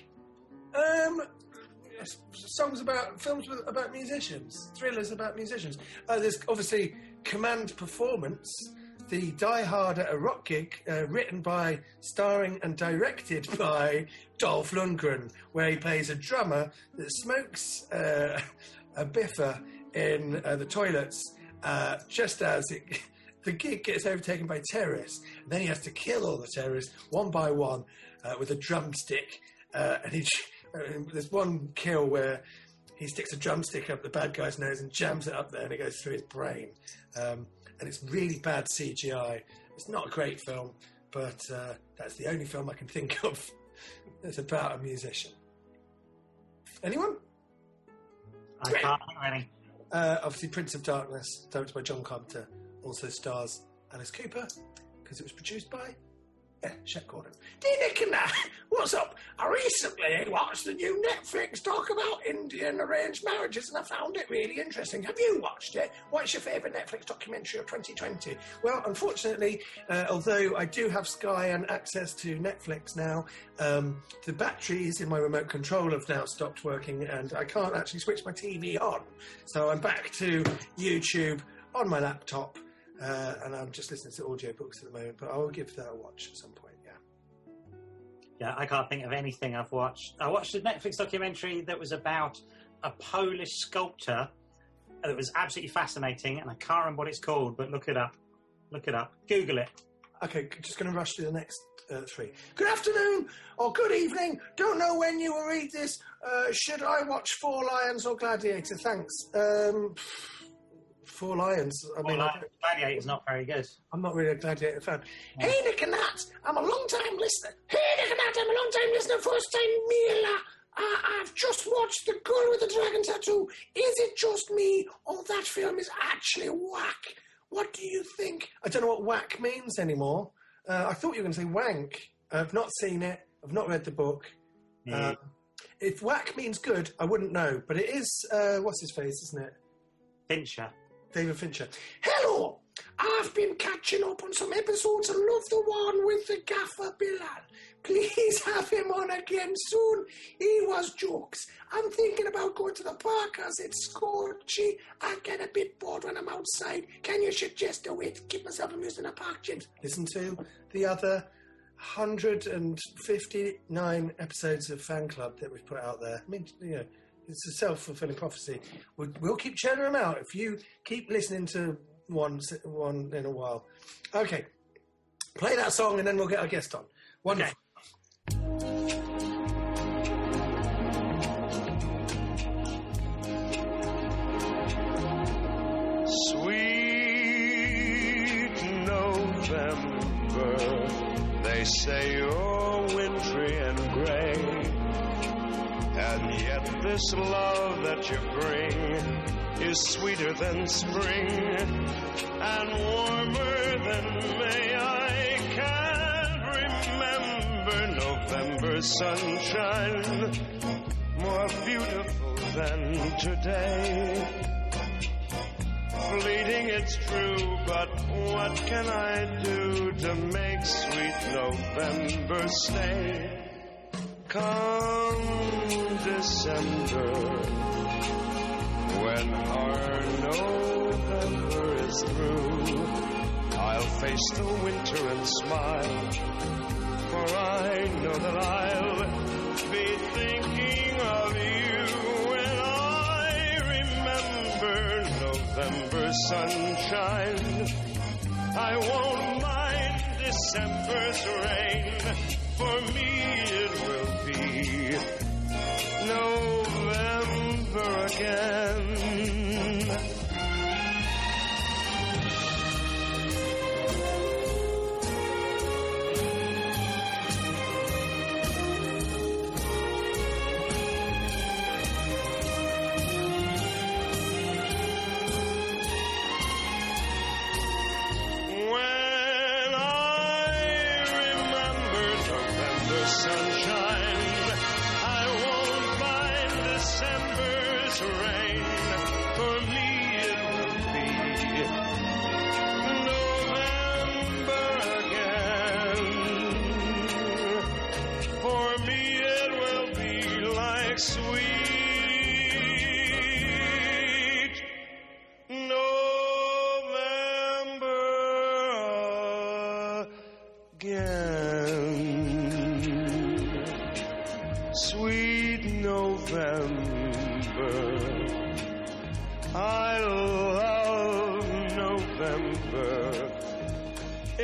Songs about films about musicians, thrillers about musicians. There's obviously Command Performance, the Die Hard at a Rock Gig, written by, starring and directed by Dolph Lundgren, where he plays a drummer that smokes a biffer in the toilets just as the gig gets overtaken by terrorists. And then he has to kill all the terrorists one by one with a drumstick. And there's one kill where he sticks a drumstick up the bad guy's nose and jams it up there, and it goes through his brain. And it's really bad CGI. It's not a great film, but that's the only film I can think of that's about a musician. Anyone? I can't think of any. Obviously, Prince of Darkness, directed by John Carpenter, also stars Alice Cooper, because it was produced by Shep Gordon. Dear Nick and Nat, what's up? I recently watched the new Netflix doc about Indian arranged marriages, and I found it really interesting. Have you watched it? What's your favourite Netflix documentary of 2020? Well, unfortunately, although I do have Sky and access to Netflix now, the batteries in my remote control have now stopped working, and I can't actually switch my TV on. So I'm back to YouTube on my laptop. And I'm just listening to audiobooks at the moment, but I will give that a watch at some point, Yeah, I can't think of anything I've watched. I watched a Netflix documentary that was about a Polish sculptor that was absolutely fascinating, and I can't remember what it's called, but look it up. Look it up. Google it. Okay, just going to rush through the next three. Good afternoon, or good evening. Don't know when you will read this. Should I watch Four Lions or Gladiator? Thanks. Four Lions. Gladiator's not very good. I'm not really a Gladiator fan. Yeah. Hey, Nick and Nat, I'm a long-time listener. Hey, Nick and Nat, I'm a long-time listener, first-time Mila. I've just watched The Girl with the Dragon Tattoo. Is it just me, or that film is actually whack? What do you think? I don't know what whack means anymore. I thought you were going to say wank. I've not seen it. I've not read the book. Yeah. If whack means good, I wouldn't know. But it is, what's his face, isn't it? Fincher. David Fincher. Hello! I've been catching up on some episodes and love the one with the gaffer Bilal. Please have him on again soon. He was jokes. I'm thinking about going to the park as it's scorchy. I get a bit bored when I'm outside. Can you suggest a way to keep myself amused in the park, James? Listen to the other 159 episodes of Fan Club that we've put out there. I mean, you know, it's a self-fulfilling prophecy. We'll keep churning them out if you keep listening to one in a while. Okay. Play that song and then we'll get our guest on. Wonderful. Okay. Sweet November, they say you're wintry and gray. And yet this love that you bring is sweeter than spring and warmer than May. I can't remember November's sunshine more beautiful than today. Fleeting, it's true, but what can I do to make sweet November stay? Come December, when our November is through, I'll face the winter and smile, for I know that I'll be thinking of you when I remember November's sunshine. I won't mind December's rain, for me it will be November again.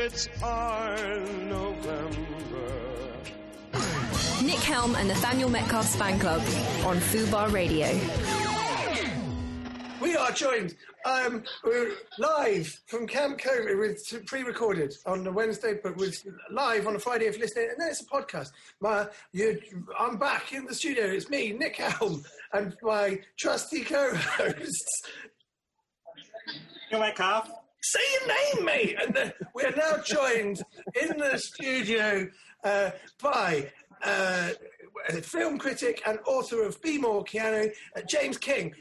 it's our November. Nick Helm and Nathaniel Metcalf's fan club on Fubar Radio. We are joined we're live from Camp Covid with pre-recorded on a Wednesday, but with live on a Friday if listening, and then it's a podcast. I'm back in the studio. It's me, Nick Helm, and my trusty co-hosts. You're Metcalf. Say your name, mate. And we are now joined in the studio by a film critic and author of Be More Keanu, James King.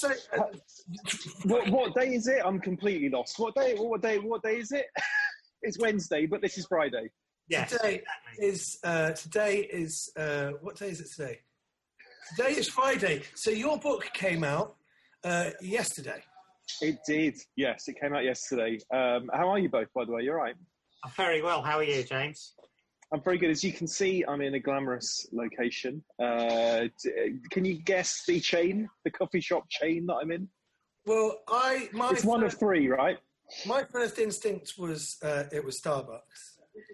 What day is it? I'm completely lost. What day is it? It's Wednesday, but this is Friday. Yes. Today is what day is it today? Today is Friday. So your book came out yesterday. It did. Yes, it came out yesterday. How are you both, by the way? You're right. I'm very well. How are you, James? I'm very good. As you can see, I'm in a glamorous location. Can you guess the chain, the coffee shop chain that I'm in? Well, it's one of three, right? My first instinct was it was Starbucks.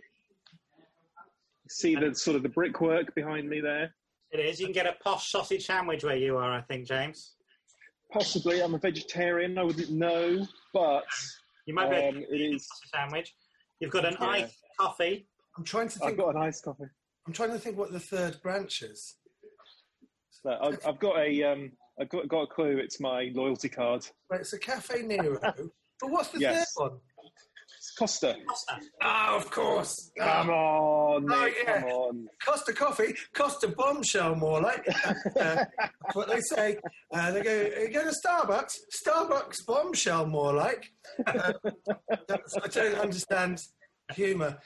See the sort of the brickwork behind me there? It is. You can get a posh sausage sandwich where you are, I think, James. Possibly. I'm a vegetarian. I wouldn't know, but you might be able to it is a sandwich. You've got an iced coffee. I'm trying to think. I've got an iced coffee. I'm trying to think what the third branch is. So I've got a clue. It's my loyalty card. Right, it's a Cafe Nero. But what's the third one? It's Costa. Oh, of course. Come on, Nick, yeah. come on. Costa coffee, Costa bombshell, more like. That's what they say. They go to Starbucks, Starbucks bombshell, more like. I don't understand humour.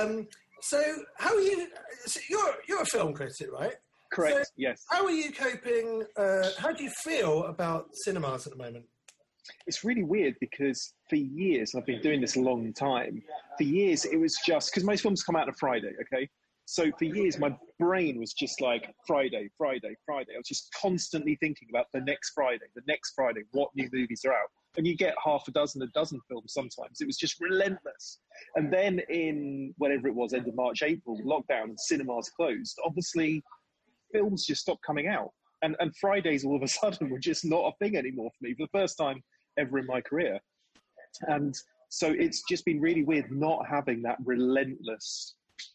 So how are you? So you're a film critic, right? Correct. So yes. How are you coping? How do you feel about cinemas at the moment? It's really weird because for years, I've been doing this a long time. For years, it was just because most films come out on a Friday. Okay, so for years, my brain was just like Friday. I was just constantly thinking about the next Friday, what new movies are out. And you get half a dozen films sometimes. It was just relentless. And then in whatever it was, end of March, April, lockdown and cinemas closed, obviously films just stopped coming out. And Fridays all of a sudden were just not a thing anymore for me for the first time ever in my career. And so it's just been really weird not having that relentless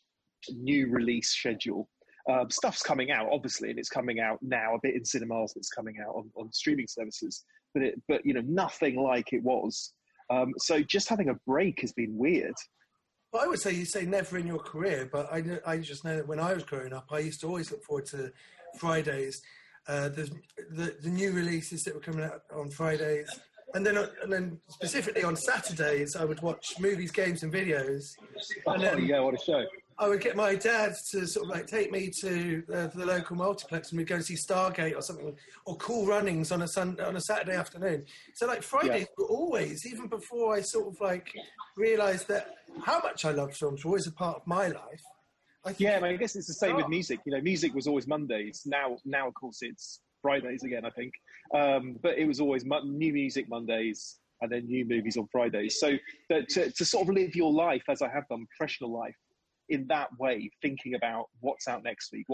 new release schedule. Stuff's coming out, obviously, and it's coming out now a bit in cinemas. It's coming out on streaming services, but you know, nothing like it was. So just having a break has been weird. Well, I would say you say never in your career, but I just know that when I was growing up, I used to always look forward to Fridays. The new releases that were coming out on Fridays, and then specifically on Saturdays, I would watch movies, games, and videos. And then, yeah, what a show! I would get my dad to sort of like take me to the local multiplex, and we'd go and see Stargate or something, or Cool Runnings on a Saturday afternoon. So like Fridays were always, even before I sort of like realised that how much I loved films were always a part of my life. I guess it's the same with music. You know, music was always Mondays. Now of course it's Fridays again, I think. But it was always new music Mondays and then new movies on Fridays. So to sort of live your life as I have done, professional life, in that way, thinking about what's out next week.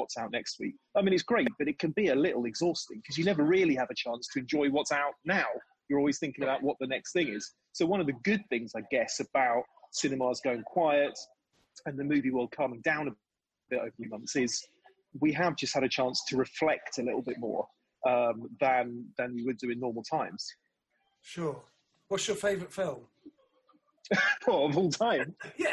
I mean, it's great, but it can be a little exhausting because you never really have a chance to enjoy what's out now. You're always thinking about what the next thing is. So one of the good things, I guess, about cinemas going quiet and the movie world calming down a bit over the months is we have just had a chance to reflect a little bit more than we would do in normal times. Sure. What's your favourite film? Of all time? Yeah.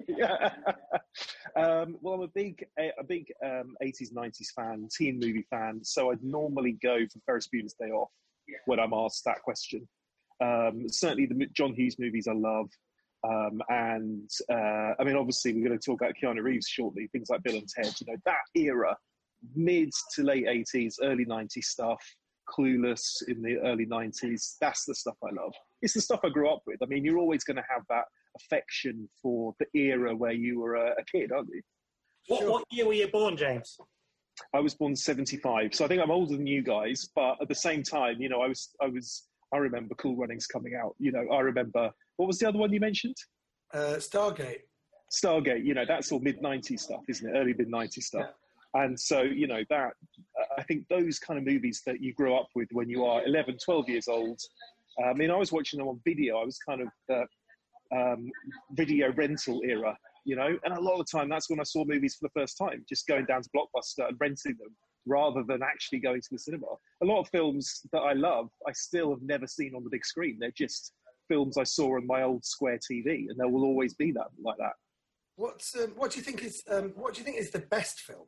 Well, I'm a big 80s, 90s fan, teen movie fan, so I'd normally go for Ferris Bueller's Day Off when I'm asked that question. Certainly the John Hughes movies I love. I mean, obviously we're going to talk about Keanu Reeves shortly, things like Bill and Ted, you know, that era, mid to late 80s, early 90s stuff, Clueless in the early 90s, that's the stuff I love. It's the stuff I grew up with. I mean, you're always going to have that affection for the era where you were a kid, aren't you? What year were you born, James? I was born 75, so I think I'm older than you guys, but at the same time, you know, I remember Cool Runnings coming out, you know, I remember, what was the other one you mentioned? Stargate. Stargate, that's all mid-90s stuff, isn't it? Early mid-90s stuff. Yeah. And so, that I think those kind of movies that you grew up with when you are 11, 12 years old. I was watching them on video. I was kind of the video rental era, and a lot of the time that's when I saw movies for the first time, just going down to Blockbuster and renting them rather than actually going to the cinema. A lot of films that I love, I still have never seen on the big screen. They're just films I saw on my old square TV, and there will always be that like that. What do you think is the best film?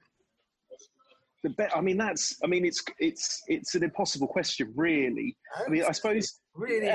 It's an impossible question, really. I suppose really.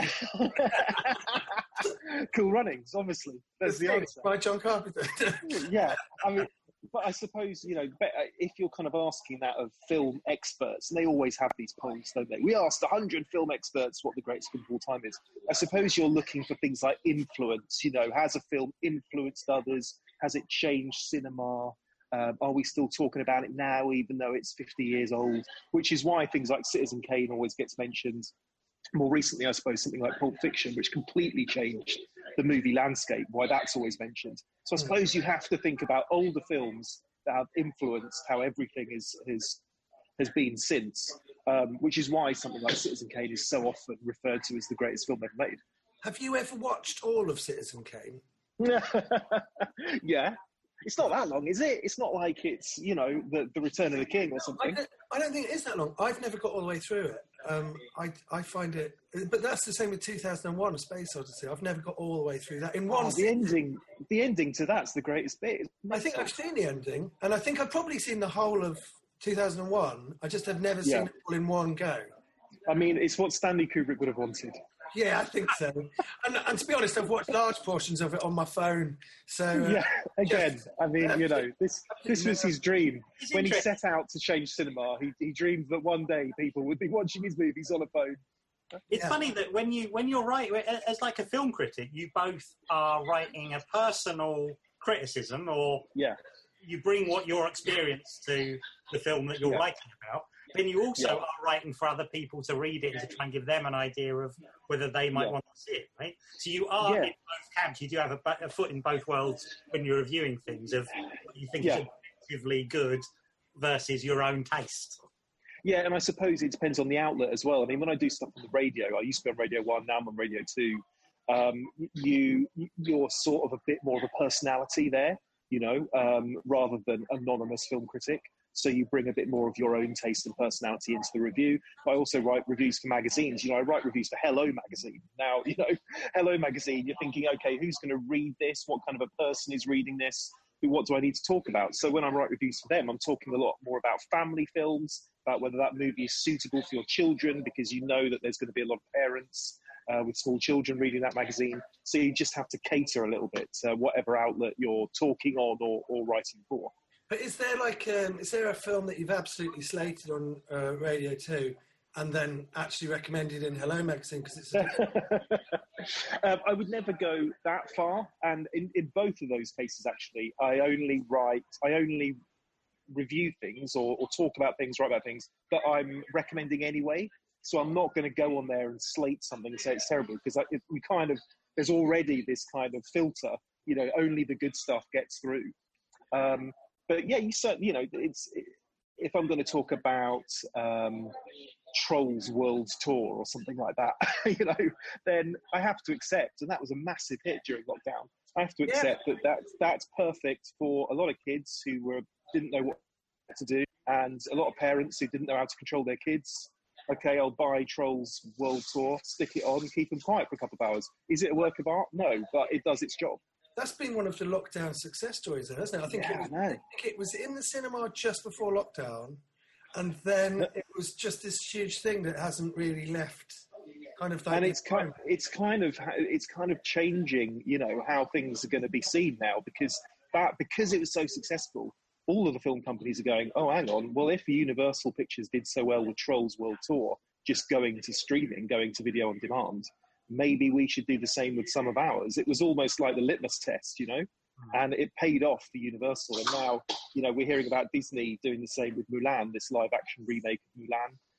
Cool Runnings, obviously. That's the answer. By John Carpenter. Yeah, but I suppose if you're kind of asking that of film experts, and they always have these polls, don't they? We asked 100 film experts what the greatest film of all time is. I suppose you're looking for things like influence. Has a film influenced others? Has it changed cinema? Are we still talking about it now, even though it's 50 years old? Which is why things like Citizen Kane always gets mentioned. More recently, I suppose, something like Pulp Fiction, which completely changed the movie landscape, why that's always mentioned. So I suppose you have to think about older films that have influenced how everything has been since, which is why something like Citizen Kane is so often referred to as the greatest film ever made. Have you ever watched all of Citizen Kane? Yeah. It's not that long, is it? It's not like it's, the Return of the King or something. I don't think it is that long. I've never got all the way through it. I find it... But that's the same with 2001, A Space Odyssey. I've never got all the way through that. In one the ending to that's the greatest bit. I think I've seen the ending, and I think I've probably seen the whole of 2001. I just have never seen it all in one go. It's what Stanley Kubrick would have wanted. Yeah, I think so. And to be honest, I've watched large portions of it on my phone. So this was his dream. When he set out to change cinema, he dreamed that one day people would be watching his movies on a phone. It's funny that when you're writing, as like a film critic, you both are writing a personal criticism, or you bring what your experience to the film that you're writing about. Then you also are writing for other people to read it and to try and give them an idea of whether they might want to see it, right? So you are in both camps. You do have a foot in both worlds when you're reviewing things of what you think is objectively good versus your own taste. Yeah, and I suppose it depends on the outlet as well. When I do stuff on the radio, I used to be on Radio 1, now I'm on Radio 2, you're sort of a bit more of a personality there, rather than anonymous film critic. So you bring a bit more of your own taste and personality into the review. I also write reviews for magazines. I write reviews for Hello Magazine. Now, Hello Magazine, you're thinking, okay, who's going to read this? What kind of a person is reading this? What do I need to talk about? So when I write reviews for them, I'm talking a lot more about family films, about whether that movie is suitable for your children, because you know that there's going to be a lot of parents with small children reading that magazine. So you just have to cater a little bit to whatever outlet you're talking on or writing for. But is there a film that you've absolutely slated on Radio 2 and then actually recommended in Hello Magazine? Because it's I would never go that far. And in both of those cases, actually, I only review things or talk about things, write about things that I'm recommending anyway. So I'm not going to go on there and slate something and say it's terrible, because there's already this kind of filter, only the good stuff gets through. But yeah, you certainly, if I'm going to talk about Trolls World Tour or something like that, then I have to accept, and that was a massive hit during lockdown. I have to accept that's perfect for a lot of kids who didn't know what to do, and a lot of parents who didn't know how to control their kids. Okay, I'll buy Trolls World Tour, stick it on, keep them quiet for a couple of hours. Is it a work of art? No, but it does its job. That's been one of the lockdown success stories, though, hasn't it? I think it was in the cinema just before lockdown, and then it was just this huge thing that hasn't really left. And it's kind of changing, how things are going to be seen now, because it was so successful. All of the film companies are going, oh, hang on. Well, if Universal Pictures did so well with Trolls World Tour, just going to streaming, going to video on demand, maybe we should do the same with some of ours. It was almost like the litmus test, and it paid off for Universal. And now, we're hearing about Disney doing the same with Mulan, this live action remake of Mulan.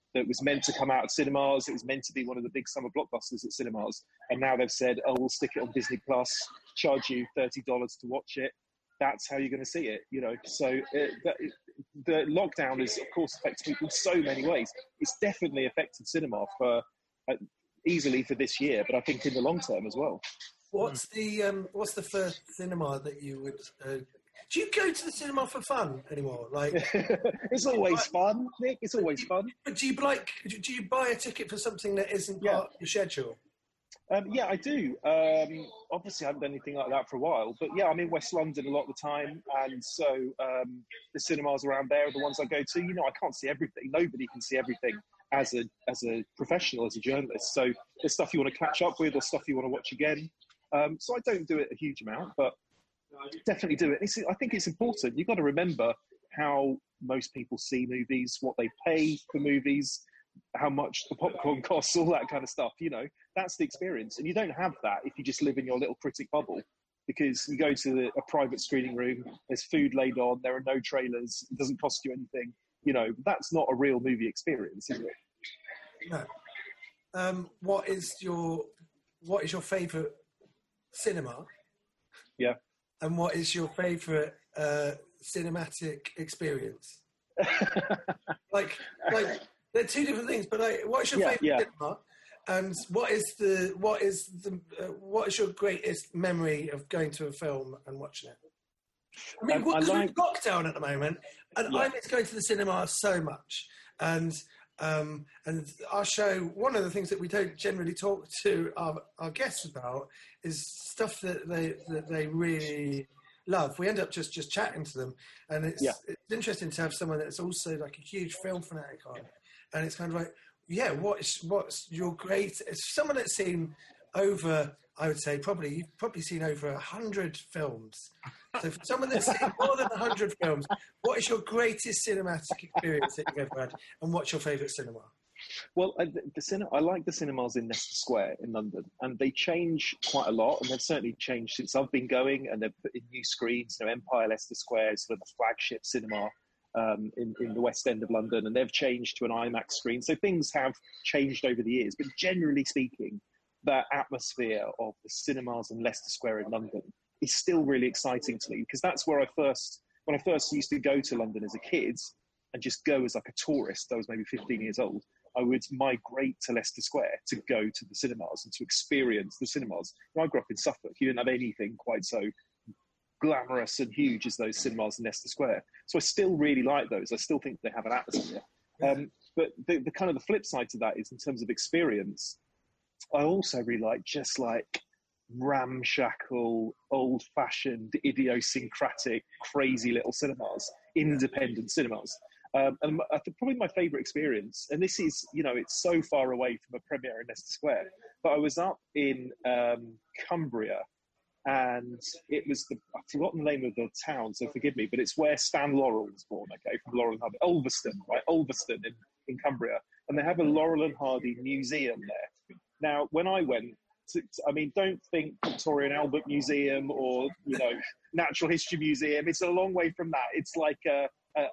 that was meant to come out of cinemas. It was meant to be one of the big summer blockbusters at cinemas. And now they've said, oh, we'll stick it on Disney Plus, charge you $30 to watch it. That's how you're going to see it, you know. So the lockdown has, of course, affected people in so many ways. It's definitely affected cinema for easily for this year, but I think in the long term as well. What's the first cinema that you would? Do you go to the cinema for fun anymore? Like, it's always fun, Nick. It's always fun. But do you buy a ticket for something that isn't part of your schedule? Yeah, I do. Obviously, I haven't done anything like that for a while. But yeah, I'm in West London a lot of the time. And so the cinemas around there are the ones I go to. You know, I can't see everything. Nobody can see everything as a professional, as a journalist. So there's stuff you want to catch up with or stuff you want to watch again. So I don't do it a huge amount, but definitely do it. I think it's important. You've got to remember how most people see movies, what they pay for movies, how much the popcorn costs, all that kind of stuff. You know, that's the experience. And you don't have that if you just live in your little critic bubble, because you go to a private screening room, there's food laid on, there are no trailers, it doesn't cost you anything. You know, that's not a real movie experience, is it? No. What is your favourite cinema? Yeah. And what is your favourite cinematic experience? like they're two different things, but what's your favourite cinema? And what is your greatest memory of going to a film and watching it? I mean, we're in lockdown at the moment, and I miss going to the cinema so much. And our show, one of the things that we don't generally talk to our guests about is stuff that they really love. We end up just chatting to them, and it's interesting to have someone that's also like a huge film fanatic on, and it's kind of like, what's your great? It's someone that's seen over, I would say you've probably seen over 100 films. So for someone that's seen more than 100 films, what is your greatest cinematic experience that you've ever had, and what's your favourite cinema? Well, I like the cinemas in Leicester Square in London, and they change quite a lot, and they've certainly changed since I've been going, and they've put in new screens. You know, Empire Leicester Square is sort of the flagship cinema in the West End of London, and they've changed to an IMAX screen. So things have changed over the years, but generally speaking, that atmosphere of the cinemas in Leicester Square in London is still really exciting to me, because that's where when I first used to go to London as a kid and just go as like a tourist. I was maybe 15 years old. I would migrate to Leicester Square to go to the cinemas and to experience the cinemas. When I grew up in Suffolk, you didn't have anything quite so glamorous and huge as those cinemas in Leicester Square. So I still really like those. I still think they have an atmosphere. But the kind of the flip side to that is, in terms of experience, I also really like just like ramshackle, old-fashioned, idiosyncratic, crazy little cinemas, independent cinemas. And I think probably my favourite experience, and this is, you know, it's so far away from a premiere in Leicester Square, but I was up in Cumbria, and it was I've forgotten the name of the town, so forgive me, but it's where Stan Laurel was born, okay, from Laurel and Hardy. Ulverston, right? Ulverston in Cumbria. And they have a Laurel and Hardy museum there. Now, when I went, I mean, don't think Victoria and Albert Museum or, you know, Natural History Museum. It's a long way from that. It's like a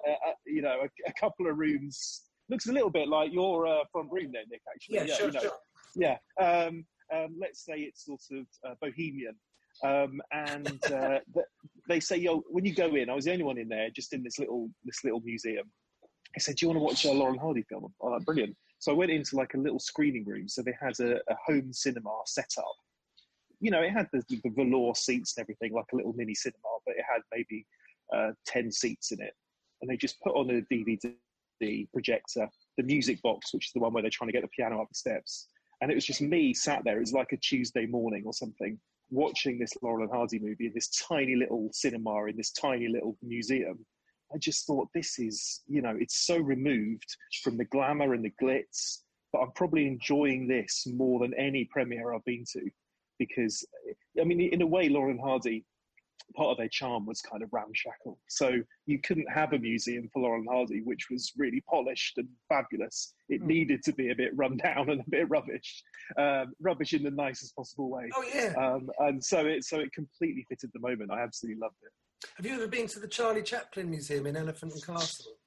couple of rooms. Looks a little bit like your front room there, Nick, actually. Yeah, sure, you know. sure. Yeah. Let's say it's sort of bohemian. And they say, when you go in, I was the only one in there, just in this little museum. I said, do you want to watch a Laurel and Hardy film? Oh, like, brilliant. So I went into like a little screening room. So they had a home cinema set up. You know, it had the velour seats and everything, like a little mini cinema, but it had maybe 10 seats in it. And they just put on a DVD projector, the music box, which is the one where they're trying to get the piano up the steps. And it was just me sat there. It was like a Tuesday morning or something, watching this Laurel and Hardy movie in this tiny little cinema, in this tiny little museum. I just thought, this is, you know, it's so removed from the glamour and the glitz, but I'm probably enjoying this more than any premiere I've been to, because, I mean, in a way, Laurel and Hardy, part of their charm was kind of ramshackle. So you couldn't have a museum for Laurel and Hardy, which was really polished and fabulous. It needed to be a bit run down and a bit rubbish, rubbish in the nicest possible way. Oh yeah. And so it completely fitted the moment. I absolutely loved it. Have you ever been to the Charlie Chaplin Museum in Elephant and Castle?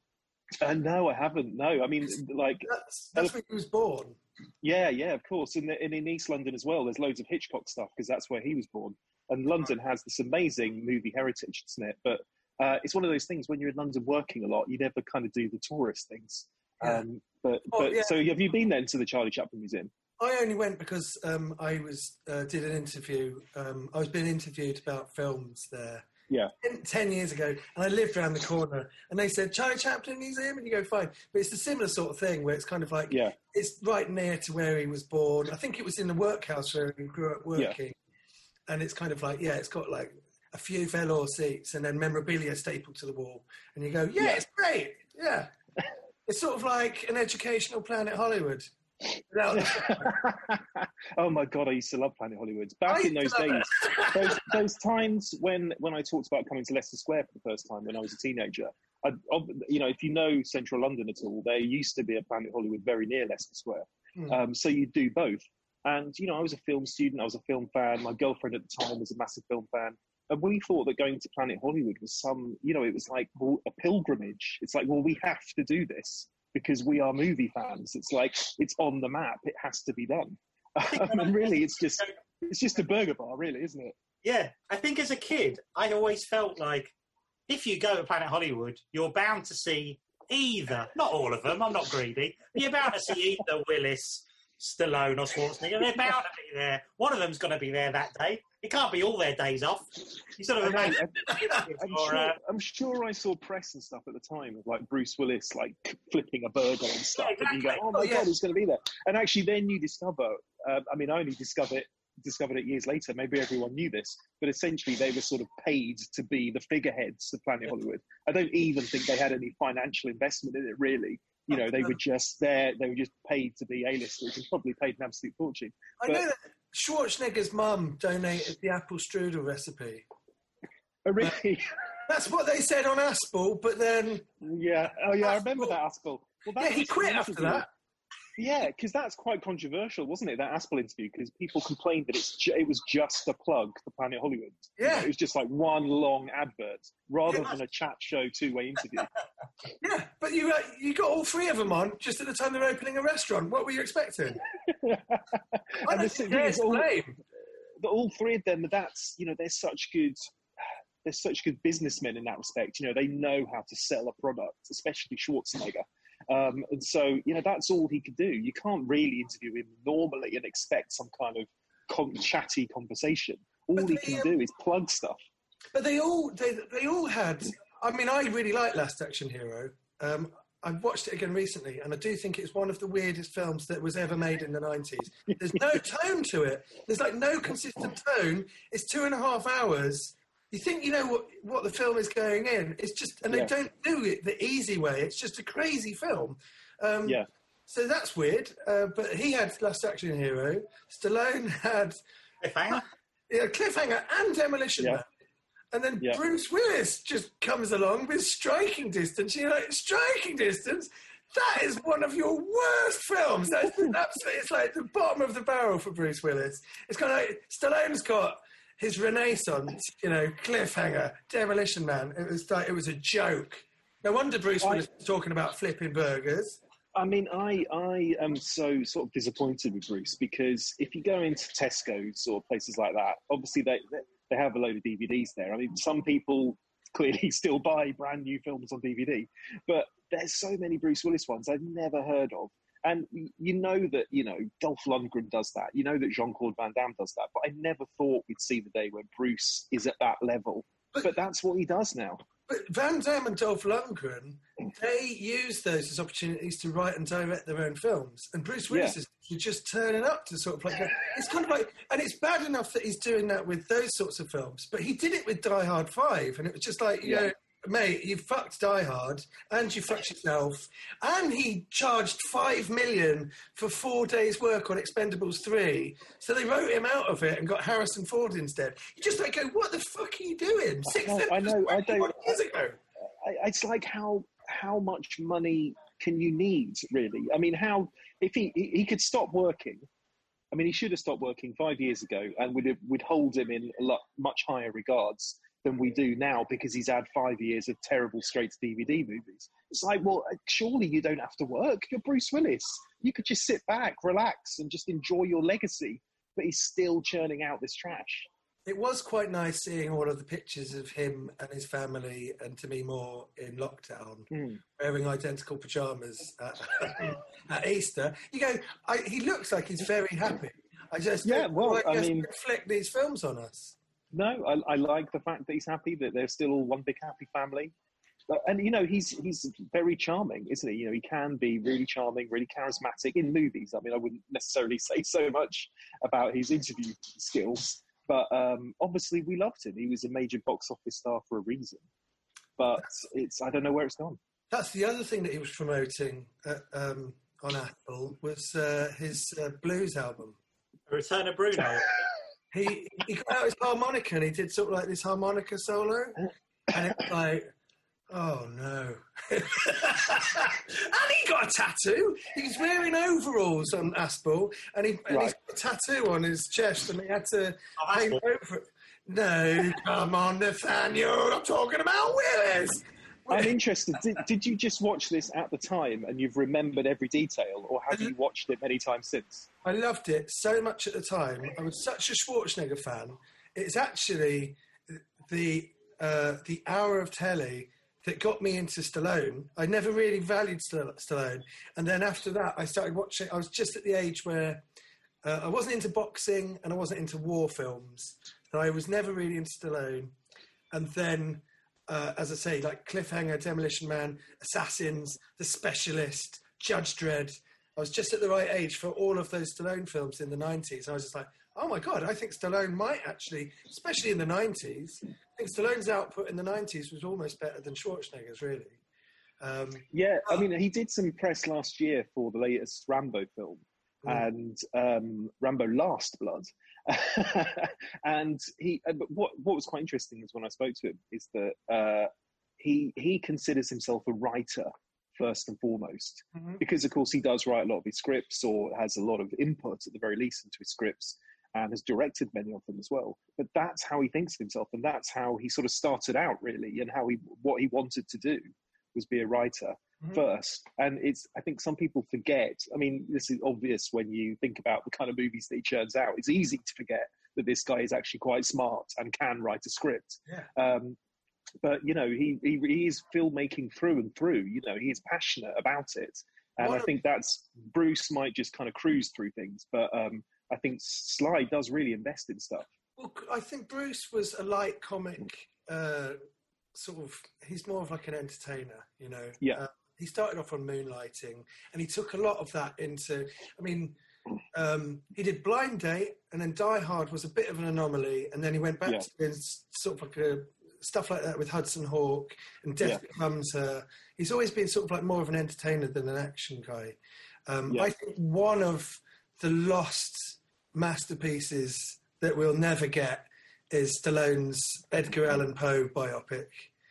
No, I haven't. No, I mean, like, That's where he was born. yeah, of course. And in East London as well, there's loads of Hitchcock stuff because that's where he was born. And London has this amazing movie heritage, doesn't it? But it's one of those things when you're in London working a lot, you never kind of do the tourist things. Yeah. But so have you been then to the Charlie Chaplin Museum? I only went because I did an interview. I was being interviewed about films there. Yeah. 10 years ago, and I lived around the corner, and they said Charlie Chaplin Museum, and you go, fine. But it's a similar sort of thing where it's kind of like, it's right near to where he was born. I think it was in the workhouse where he grew up working, and it's kind of like, it's got like a few velour seats and then memorabilia stapled to the wall, and you go, it's great, It's sort of like an educational Planet Hollywood. Oh my God, I used to love Planet Hollywood. Back in those days, those times when I talked about coming to Leicester Square for the first time when I was a teenager, if you know Central London at all, there used to be a Planet Hollywood very near Leicester Square. So you do both. And, I was a film student, I was a film fan. My girlfriend at the time was a massive film fan. And we thought that going to Planet Hollywood was it was like a pilgrimage. It's like, well, we have to do this because we are movie fans. It's like, it's on the map. It has to be done. And really, it's just a burger bar, really, isn't it? Yeah. I think as a kid, I always felt like if you go to Planet Hollywood, you're bound to see either, not all of them, I'm not greedy, but you're bound to see either Willis, Stallone or Schwarzenegger. They're bound to be there. One of them's going to be there that day. It can't be all their days off. You sort of imagine. I'm sure I saw press and stuff at the time of like Bruce Willis like flipping a burger and stuff, and you go, "Oh my God, he's going to be there!" And actually, then you discover. I only discovered it years later. Maybe everyone knew this, but essentially they were sort of paid to be the figureheads of Planet Hollywood. I don't even think they had any financial investment in it, really. They were just there. They were just paid to be A-listers and probably paid an absolute fortune. I know that Schwarzenegger's mum donated the apple strudel recipe. Oh, really? That's what they said on Aspel, but then... Yeah. Oh, yeah, I remember that Aspel. Well, he quit after that. Yeah, because that's quite controversial, wasn't it, that Aspel interview? Because people complained that it was just a plug for Planet Hollywood. Yeah. It was just like one long advert rather than a chat show two-way interview. Yeah, but you got all three of them on just at the time they're opening a restaurant. What were you expecting? I don't think it's lame. All three of them, they're such good businessmen in that respect. They know how to sell a product, especially Schwarzenegger. And so, that's all he could do. You can't really interview him normally and expect some kind of chatty conversation. All he can do is plug stuff. But they all had... I mean, I really like Last Action Hero. I watched it again recently, and I do think it's one of the weirdest films that was ever made in the 90s. There's no tone to it. There's like no consistent tone. It's 2.5 hours. You think you know what the film is going in. It's just, and they don't do it the easy way. It's just a crazy film. So that's weird. But he had Last Action Hero. Stallone had Cliffhanger. Cliffhanger and Demolition Man. And then Bruce Willis just comes along with Striking Distance. You're like, Striking Distance? That is one of your worst films. That's absolutely, it's like the bottom of the barrel for Bruce Willis. It's kind of like Stallone's got his renaissance, Cliffhanger, Demolition Man. It was a joke. No wonder Bruce Willis was talking about flipping burgers. I mean, I am so sort of disappointed with Bruce because if you go into Tesco's or places like that, obviously they have a load of DVDs there. I mean, some people clearly still buy brand new films on DVD, but there's so many Bruce Willis ones I've never heard of. And that, Dolph Lundgren does that. That Jean-Claude Van Damme does that. But I never thought we'd see the day when Bruce is at that level. But that's what he does now. But Van Damme and Dolph Lundgren, they use those as opportunities to write and direct their own films. And Bruce Willis is just turning up to sort of like... It's kind of like... And it's bad enough that he's doing that with those sorts of films. But he did it with Die Hard 5. And it was just like, mate, you fucked Die Hard and you fucked yourself. And he charged $5 million for 4 days' work on Expendables 3. So they wrote him out of it and got Harrison Ford instead. You just like go, what the fuck are you doing? I know. I don't. Years ago. It's like how much money can you need, really? I mean, if he could stop working? I mean, he should have stopped working 5 years ago, and we'd hold him in much higher regards than we do now because he's had 5 years of terrible straight-to-DVD movies. It's like, well, surely you don't have to work. You're Bruce Willis. You could just sit back, relax, and just enjoy your legacy. But he's still churning out this trash. It was quite nice seeing all of the pictures of him and his family and Demi Moore in lockdown, wearing identical pajamas at Easter. You go, he looks like he's very happy. I just reflect these films on us. No, I like the fact that he's happy, that they're still all one big happy family. And, you know, he's very charming, isn't he? You know, he can be really charming, really charismatic in movies. I mean, I wouldn't necessarily say so much about his interview skills. But obviously we loved him. He was a major box office star for a reason. But I don't know where it's gone. That's the other thing that he was promoting on Apple was his blues album. Return of Bruno. He got out his harmonica and he did sort of like this harmonica solo. And it's like, oh no. And he got a tattoo. He's wearing overalls on Aspel and he's got a tattoo on his chest and he had to paint over it. No, come on, Nathaniel. I'm talking about Willis. I'm interested. Did you just watch this at the time and you've remembered every detail, or have you watched it many times since? I loved it so much at the time. I was such a Schwarzenegger fan. It's actually the hour of telly that got me into Stallone. I never really valued Stallone. And then after that, I started watching. I was just at the age where I wasn't into boxing and I wasn't into war films. So I was never really into Stallone. And then, as I say, like Cliffhanger, Demolition Man, Assassins, The Specialist, Judge Dredd. I was just at the right age for all of those Stallone films in the 90s. I was just like, oh my God, I think Stallone might actually, especially in the 90s, I think Stallone's output in the 90s was almost better than Schwarzenegger's, really. I mean, he did some press last year for the latest Rambo film, and Rambo Last Blood. And what was quite interesting is when I spoke to him is that he considers himself a writer first and foremost, because of course he does write a lot of his scripts or has a lot of input at the very least into his scripts and has directed many of them as well. But that's how he thinks of himself, and that's how he sort of started out really, and what he wanted to do was be a writer first. And I think some people forget. I mean, this is obvious when you think about the kind of movies that he churns out. It's easy to forget that this guy is actually quite smart and can write a script. Yeah. But, you know, he is filmmaking through and through. You know, he is passionate about it. And I think Bruce might just kind of cruise through things. But I think Sly does really invest in stuff. Well, I think Bruce was a light comic, sort of, he's more of like an entertainer, you know. Yeah. He started off on Moonlighting and he took a lot of that into, I mean, he did Blind Date and then Die Hard was a bit of an anomaly. And then he went back to doing sort of like stuff like that with Hudson Hawk and Death Becomes Her. He's always been sort of like more of an entertainer than an action guy. I think one of the lost masterpieces that we'll never get is Stallone's Edgar Allan Poe biopic,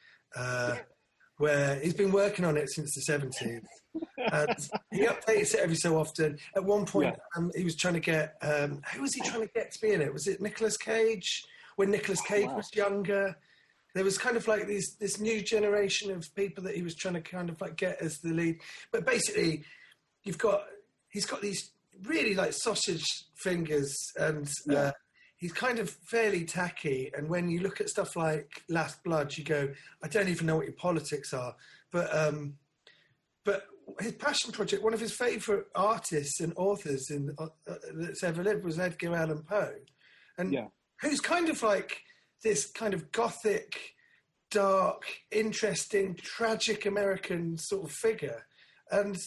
where he's been working on it since the 70s. And he updates it every so often. At one point, he was trying to get... who was he trying to get to be in it? Was it Nicolas Cage? When Nicolas Cage was younger? There was kind of like this new generation of people that he was trying to kind of like get as the lead. But basically, he's got these really like sausage fingers and he's kind of fairly tacky. And when you look at stuff like Last Blood, you go, I don't even know what your politics are. But his passion project, one of his favourite artists and authors that's ever lived was Edgar Allan Poe. And who's kind of like this kind of gothic, dark, interesting, tragic American sort of figure. And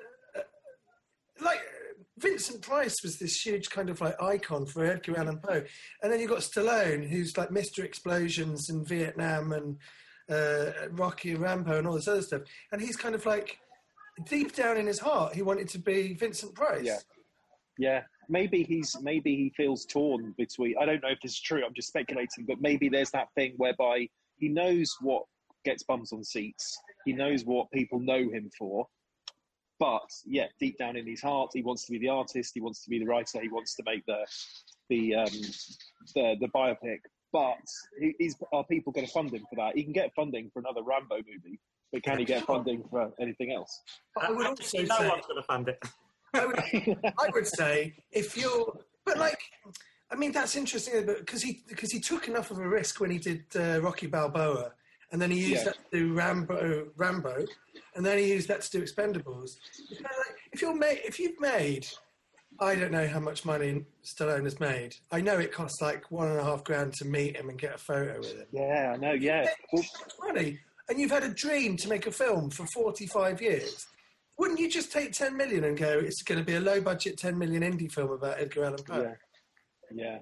like Vincent Price was this huge kind of like icon for Edgar Allan Poe. And then you've got Stallone, who's like Mr. Explosions and Vietnam and Rocky and Rambo and all this other stuff. And he's kind of like, deep down in his heart, he wanted to be Vincent Price. Yeah. Maybe he feels torn between. I don't know if this is true. I'm just speculating, but maybe there's that thing whereby he knows what gets bums on seats. He knows what people know him for. But deep down in his heart, he wants to be the artist. He wants to be the writer. He wants to make the biopic. But are people going to fund him for that? He can get funding for another Rambo movie, but can he get funding for anything else? But I would also say, no one's going to fund it. I would say if you're, but like, I mean, that's interesting because he took enough of a risk when he did Rocky Balboa, and then he used that to do Rambo, and then he used that to do Expendables. You know, like, if you've made, I don't know how much money Stallone has made. I know it costs like $1,500 to meet him and get a photo with him. Yeah, I know. Yeah, well, money, and you've had a dream to make a film for 45 years. Wouldn't you just take 10 million and go, it's going to be a low-budget 10 million indie film about Edgar Allan Poe? Yeah.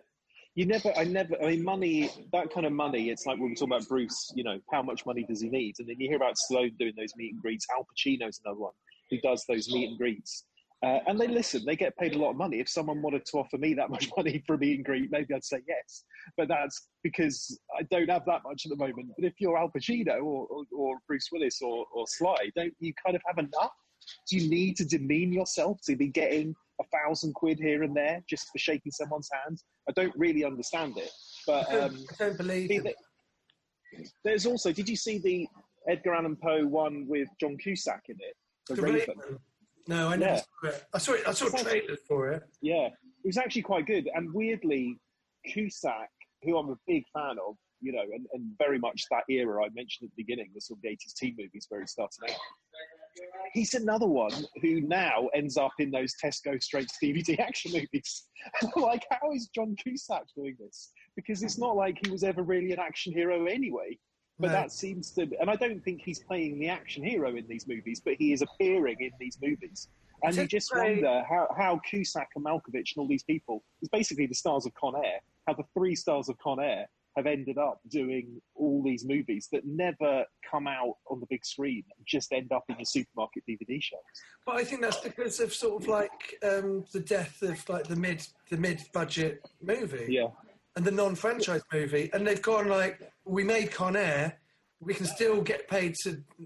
I mean, money, that kind of money, it's like when we talk about Bruce, you know, how much money does he need? And then you hear about Stallone doing those meet and greets. Al Pacino's another one who does those meet and greets. And they get paid a lot of money. If someone wanted to offer me that much money for a meet and greet, maybe I'd say yes. But that's because I don't have that much at the moment. But if you're Al Pacino or Bruce Willis or Sly, don't you kind of have enough? Do you need to demean yourself to be getting £1,000 here and there just for shaking someone's hand? I don't really understand it. But I don't believe it. There's also, did you see the Edgar Allan Poe one with John Cusack in it? The Raven. No, I never saw it. I saw trailers for it. Yeah, it was actually quite good. And weirdly, Cusack, who I'm a big fan of, you know, and very much that era I mentioned at the beginning, the sort of 80s teen movies where he started out. He's another one who now ends up in those Tesco straight to DVD action movies. Like, how is John Cusack doing this? Because it's not like he was ever really an action hero anyway. But that seems to... And I don't think he's playing the action hero in these movies, but he is appearing in these movies. And you just wonder how Cusack and Malkovich and all these people... It's basically the stars of Con Air, how the 3 stars of Con Air have ended up doing all these movies that never come out on the big screen, just end up in your supermarket DVD shelves. But I think that's because of sort of like the death of like the mid-budget movie, and the non-franchise movie, and they've gone like, we made Con Air, we can still get paid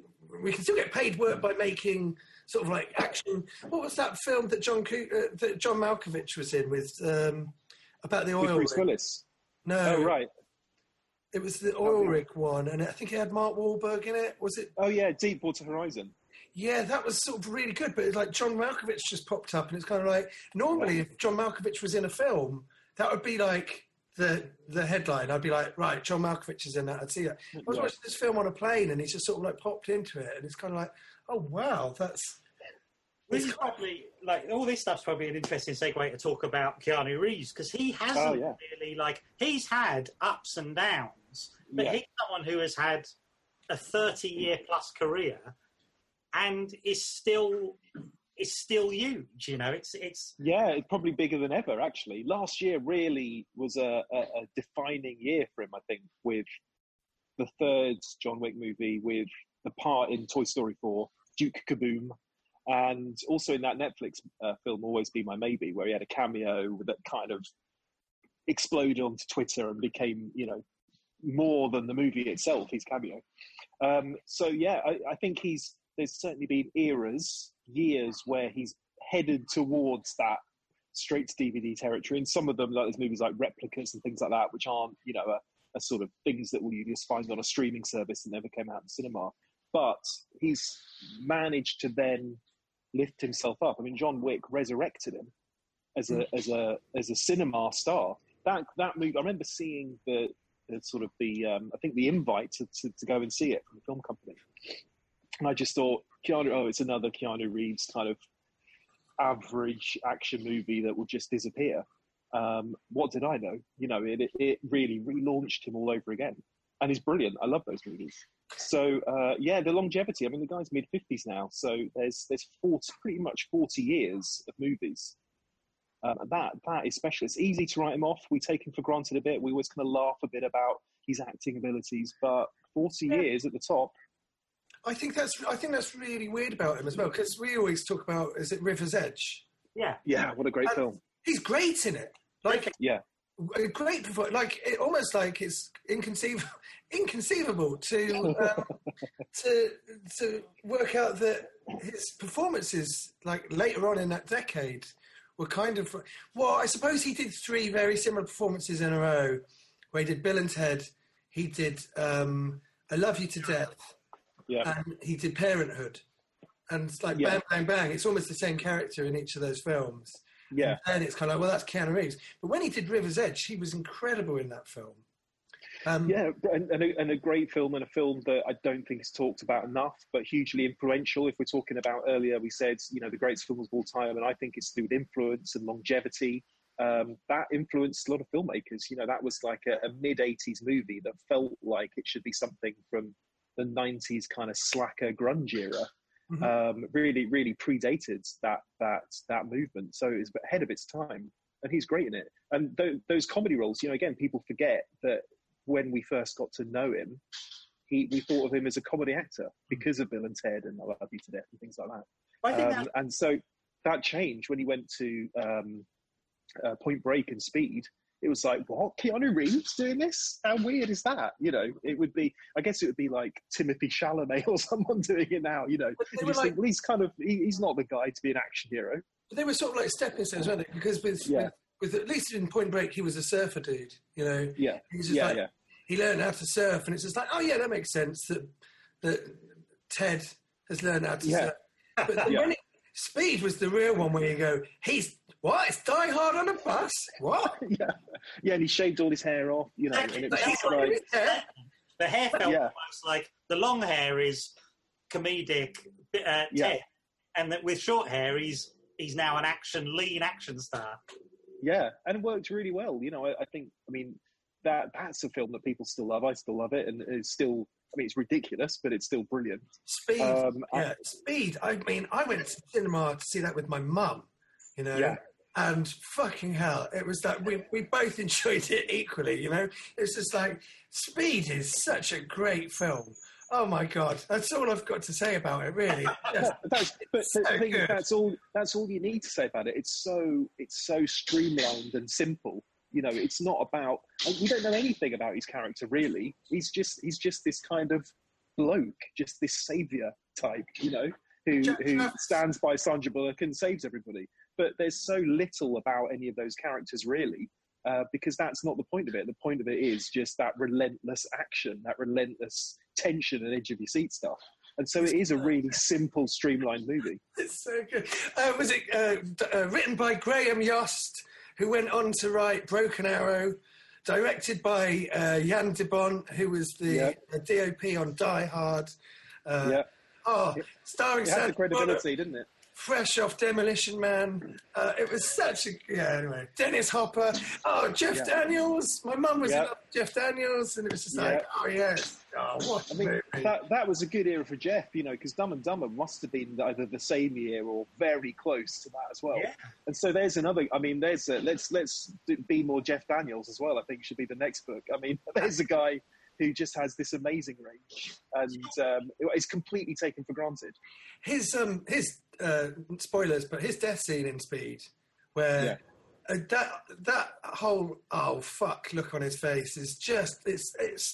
work by making sort of like action. What was that film that John Malkovich was in with about the oil? With Bruce Willis. No, oh right. It was the oil rig one, and I think it had Mark Wahlberg in it. Was it? Oh, yeah, Deepwater Horizon. Yeah, that was sort of really good, but it's like John Malkovich just popped up, and it's kind of like, normally if John Malkovich was in a film, that would be like the headline. I'd be like, right, John Malkovich is in that, I'd see that. I was watching this film on a plane, and he's just sort of like popped into it, and it's kind of like, oh, wow, that's... This is probably, like, all this stuff's probably an interesting segue to talk about Keanu Reeves, because he hasn't really, like, he's had ups and downs, but he's someone who has had a 30-year-plus career and is still huge, you know, it's... Yeah, it's probably bigger than ever, actually. Last year really was a defining year for him, I think, with the 3rd John Wick movie, with the part in Toy Story 4, Duke Kaboom, and also in that Netflix film, Always Be My Maybe, where he had a cameo that kind of exploded onto Twitter and became, you know, more than the movie itself, his cameo. So, yeah, I think there's certainly been years where he's headed towards that straight-to-DVD territory. And some of them, like there's movies like Replicas and things like that, which aren't, you know, a sort of things that you just find on a streaming service that never came out in cinema. But he's managed to then lift himself up. I mean, John Wick resurrected him as a cinema star. That movie, I remember seeing the I think the invite to go and see it from the film company, and I just thought, it's another Keanu Reeves kind of average action movie that will just disappear. What did I know? You know, it really relaunched him all over again, and he's brilliant. I love those movies. So, the longevity. I mean, the guy's mid-50s now, so there's pretty much 40 years of movies. That is special. It's easy to write him off. We take him for granted a bit. We always kind of laugh a bit about his acting abilities, but 40 years at the top. I think that's really weird about him as well, because we always talk about, is it River's Edge? Yeah. Yeah, what a great film. He's great in it. Like, yeah. A great performance, like almost like it's inconceivable to work out that his performances, like later on in that decade, were kind of, well, I suppose he did 3 very similar performances in a row where he did Bill and Ted. He did I Love You to Death. Yeah. And he did Parenthood. And it's like Yeah. bang, bang, bang. It's almost the same character in each of those films. Yeah. And it's kind of like, well, that's Keanu Reeves. But when he did River's Edge, he was incredible in that film. Yeah, and a great film, and a film that I don't think is talked about enough, but hugely influential. If we're talking about earlier, we said, the greatest films of all time, and I think it's through influence and longevity. That influenced a lot of filmmakers. That was like a mid-'80s movie that felt like it should be something from the 90s kind of slacker grunge era. Mm-hmm. Really, really predated that movement. So it was ahead of its time, and he's great in it. And those comedy roles, again, people forget that when we first got to know him, we thought of him as a comedy actor because of Bill and Ted and I Love You to Death and things like that. I think and so that changed when he went to Point Break and Speed. It was like, what? Keanu Reeves doing this? How weird is that? It would be, I guess it would be like Timothy Chalamet or someone doing it now, You just think, well, he's kind of, he's not the guy to be an action hero. But they were sort of like stepping stones, weren't they? Because with at least in Point Break, he was a surfer dude, Yeah. He was just he learned how to surf, and it's just like, oh yeah, that makes sense that Ted has learned how to surf. But then when Speed was the real one where you go, it's Die Hard on a bus? What? Yeah, and he shaved all his hair off, and it was just like... The hair felt almost like the long hair is comedic Ted, and that with short hair, he's now an lean action star. Yeah, and it worked really well. I think, that's a film that people still love. I still love it, and it's still, it's ridiculous, but it's still brilliant. Speed, Speed. I went to cinema to see that with my mum, and fucking hell, it was that we both enjoyed it equally, It's just like, Speed is such a great film. Oh my God, that's all I've got to say about it, really. That's all you need to say about it. It's so streamlined and simple. It's not about. We don't know anything about his character really. He's just this kind of bloke, just this savior type, who stands by Sandra Bullock and saves everybody. But there's so little about any of those characters really. Because that's not the point of it. The point of it is just that relentless action, that relentless tension and edge of your seat stuff. And so it is a really simple, streamlined movie. It's so good. Was it written by Graham Yost, who went on to write Broken Arrow, directed by Jan de Bont, who was the DOP on Die Hard. Starring it had the credibility, didn't it? Fresh off Demolition Man. It was such a... anyway. Dennis Hopper. Oh, Jeff Daniels. My mum was in love with Jeff Daniels, and it was just like, oh, yes. Oh, what a movie. That was a good era for Jeff, because Dumb and Dumber must have been either the same year or very close to that as well. Yeah. And so there's another... let's be more Jeff Daniels as well, I think should be the next book. There's a guy who just has this amazing range, and is completely taken for granted. His spoilers, but his death scene in Speed, where that whole look on his face is just it's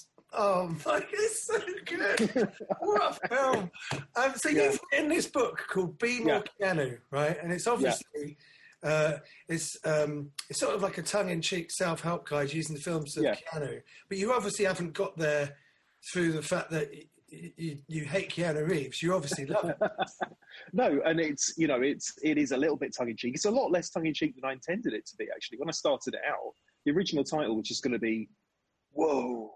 it's so good. What a film! So you've written this book called Be More Keanu, right? And it's obviously it's sort of like a tongue-in-cheek self-help guide using the films of Keanu, but you obviously haven't got there through the fact that you hate Keanu Reeves. You obviously love him. No, and it is a little bit tongue-in-cheek. It's a lot less tongue-in-cheek than I intended it to be, actually. When I started it out, the original title was just going to be, Whoa.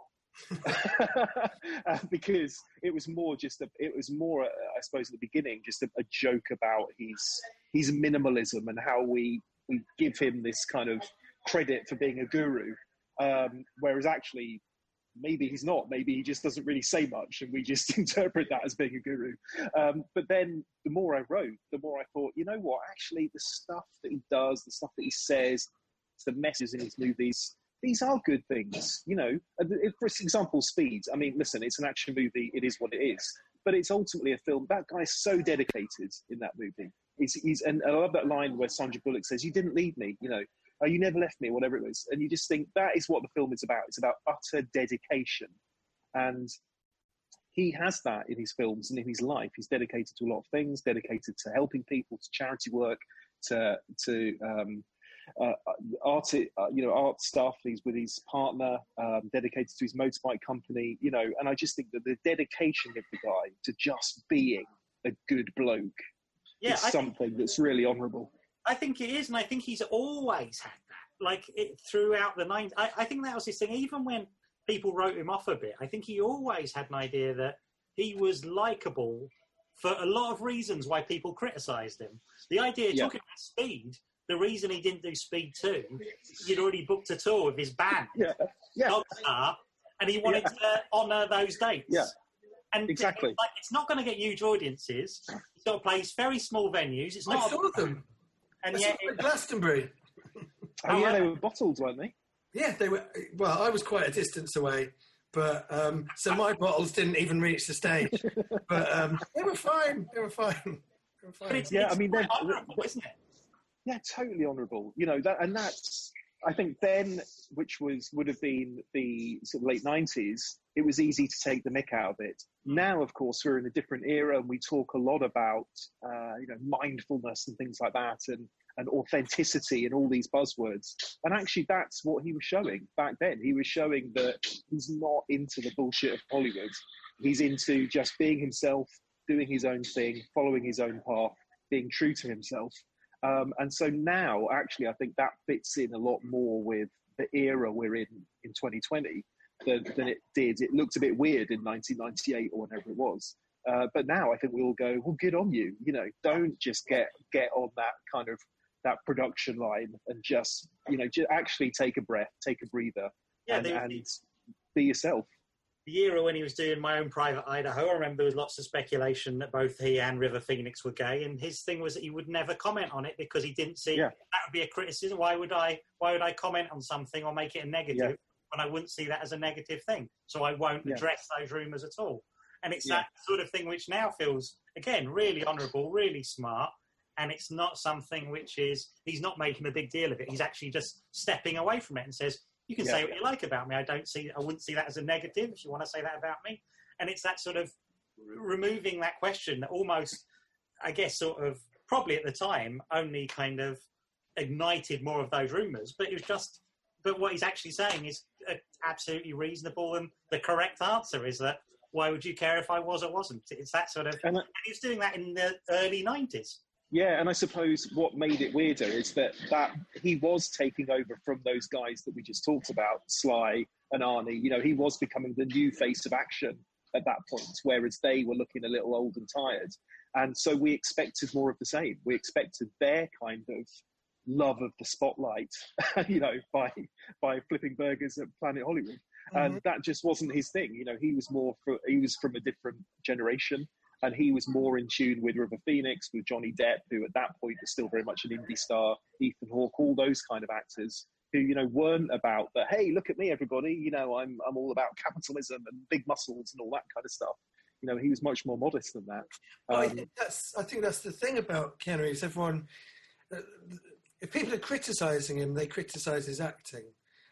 Because it was more, I suppose, at the beginning, just a joke about his minimalism and how we give him this kind of credit for being a guru. Whereas actually, maybe he's not. Maybe he just doesn't really say much, and we just interpret that as being a guru. But then the more I wrote, the more I thought, you know what? Actually, the stuff that he does, the stuff that he says, the messages in his movies, these are good things. For example, Speed. Listen, it's an action movie. It is what it is. But it's ultimately a film. That guy's so dedicated in that movie. And I love that line where Sandra Bullock says, "You didn't leave me," "Oh, you never left me," whatever it was. And you just think that is what the film is about. It's about utter dedication. And he has that in his films and in his life. He's dedicated to a lot of things, dedicated to helping people, to charity work, to art stuff. He's with his partner, dedicated to his motorbike company, and I just think that the dedication of the guy to just being a good bloke is something that's really honourable. I think it is, and I think he's always had that. Like throughout the 90s, I think that was his thing. Even when people wrote him off a bit, I think he always had an idea that he was likeable for a lot of reasons why people criticised him. The idea took him at Speed. The reason he didn't do Speed 2, he'd already booked a tour with his band, Dogstar, and he wanted to honour those dates. Yeah, and exactly. It's not going to get huge audiences. He's got to play very small venues. It's not. I saw them. And I yet, saw them at Glastonbury. They were bottled, weren't they? Yeah, they were. Well, I was quite a distance away, but so my bottles didn't even reach the stage. But they were fine. They were fine. It's honourable, isn't it? Yeah, totally honourable. That's, I think then, which would have been the sort of late 90s, it was easy to take the mick out of it. Now, of course, we're in a different era, and we talk a lot about mindfulness and things like that, and authenticity and all these buzzwords. And actually, that's what he was showing back then. He was showing that he's not into the bullshit of Hollywood. He's into just being himself, doing his own thing, following his own path, being true to himself. And so now, actually, I think that fits in a lot more with the era we're in 2020 than it did. It looked a bit weird in 1998 or whenever it was. But now I think we all go, well, good on you. Don't just get on that kind of that production line and just actually take a breath, take a breather, and be yourself. The era when he was doing My Own Private Idaho, I remember there was lots of speculation that both he and River Phoenix were gay, and his thing was that he would never comment on it because he didn't see that would be a criticism. Why would I comment on something or make it a negative when I wouldn't see that as a negative thing? So I won't address those rumours at all. And it's that sort of thing which now feels, again, really honourable, really smart, and it's not something which is, he's not making a big deal of it. He's actually just stepping away from it and says, you can say what you like about me. I wouldn't see that as a negative if you want to say that about me. And it's that sort of removing that question that almost, I guess, sort of probably at the time only kind of ignited more of those rumours. But but what he's actually saying is absolutely reasonable, and the correct answer is that why would you care if I was or wasn't? It's that sort of, and he was doing that in the early 90s. Yeah, and I suppose what made it weirder is that he was taking over from those guys that we just talked about, Sly and Arnie. He was becoming the new face of action at that point, whereas they were looking a little old and tired. And so we expected more of the same. We expected their kind of love of the spotlight, by flipping burgers at Planet Hollywood. And that just wasn't his thing. He was from a different generation. And he was more in tune with River Phoenix, with Johnny Depp, who at that point was still very much an indie star, Ethan Hawke, all those kind of actors who, weren't about the, hey, look at me, everybody, I'm all about capitalism and big muscles and all that kind of stuff. He was much more modest than that. I think that's the thing about Keanu Reeves. Everyone, if people are criticising him, they criticise his acting.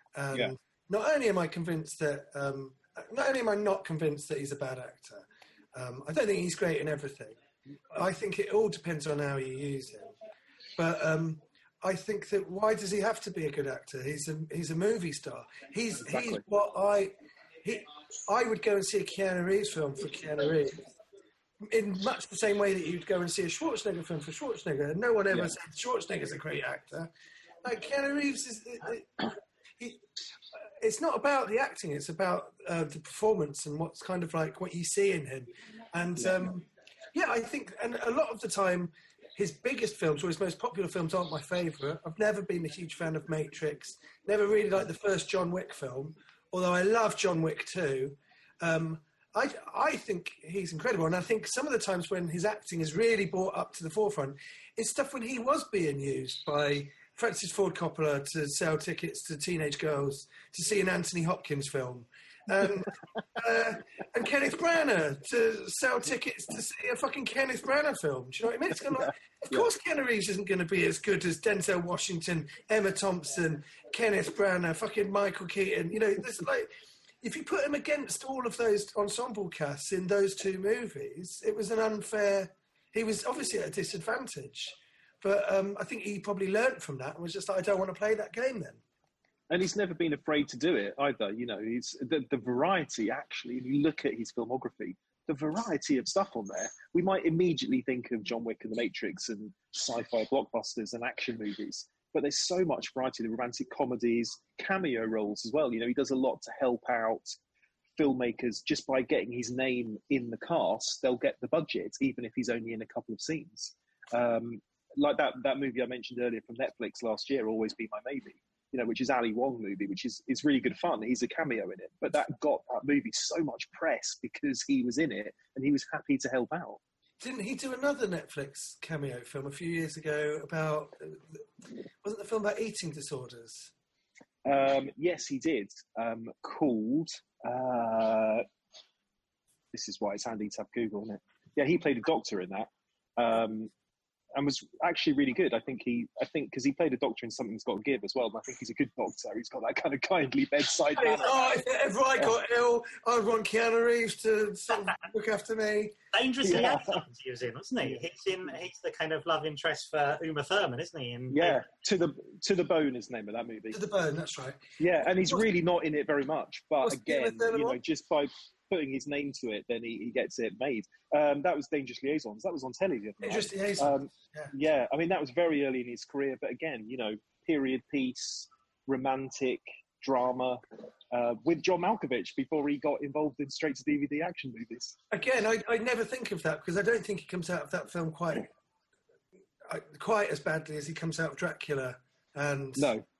Not only am I convinced that, not only am I not convinced that he's a bad actor, I don't think he's great in everything. I think it all depends on how you use him. But I think that why does he have to be a good actor? He's a movie star. He's what I would go and see a Keanu Reeves film for Keanu Reeves in much the same way that you'd go and see a Schwarzenegger film for Schwarzenegger. And no one ever said Schwarzenegger's a great actor. Like Keanu Reeves is. It's not about the acting, it's about the performance and what's kind of like what you see in him. And I think, and a lot of the time, his biggest films or his most popular films aren't my favourite. I've never been a huge fan of Matrix, never really liked the first John Wick film, although I love John Wick 2. I think he's incredible, and I think some of the times when his acting is really brought up to the forefront, it's stuff when he was being used by Francis Ford Coppola to sell tickets to teenage girls to see an Anthony Hopkins film. And Kenneth Branagh to sell tickets to see a fucking Kenneth Branagh film. Do you know what I mean? It's kind of like, of course Keanu Reeves isn't going to be as good as Denzel Washington, Emma Thompson, Kenneth Branagh, fucking Michael Keaton. There's like, if you put him against all of those ensemble casts in those two movies, it was an unfair... He was obviously at a disadvantage. But I think he probably learnt from that and was just like, I don't want to play that game then. And he's never been afraid to do it either. You know, he's the variety, actually, if you look at his filmography, the variety of stuff on there, we might immediately think of John Wick and The Matrix and sci-fi blockbusters and action movies. But there's so much variety, the romantic comedies, cameo roles as well. You know, he does a lot to help out filmmakers just by getting his name in the cast. They'll get the budget, even if he's only in a couple of scenes. Like that movie I mentioned earlier from Netflix last year, Always Be My Maybe, you know, which is Ali Wong movie, which is really good fun. He's a cameo in it, but that got that movie so much press because he was in it and he was happy to help out. Didn't he do another Netflix cameo film a few years ago about, wasn't the film about eating disorders? Yes, he did. Called, this is why it's handy to have Google, isn't it? Yeah, he played a doctor in that. And was actually really good. I think because he played a doctor in Something's Got to Give as well. And I think he's a good doctor. He's got that kind of kindly bedside manner. Oh, if ever I got ill, I'd want Keanu Reeves to sort of look after me. Dangerously Handsome he was in, wasn't he? He's the kind of love interest for Uma Thurman, isn't he? And yeah, To the Bone is the name of that movie. To the Bone, that's right. Yeah, and he's really not in it very much. But again, you know, just by putting his name to it, then he gets it made. That was Dangerous Liaisons. That was on telly the other night. Dangerous Liaisons. Yeah, I mean, that was very early in his career. But again, you know, period piece, romantic drama with John Malkovich before he got involved in straight-to-DVD action movies. Again, I never think of that because I don't think he comes out of that film quite as badly as he comes out of Dracula and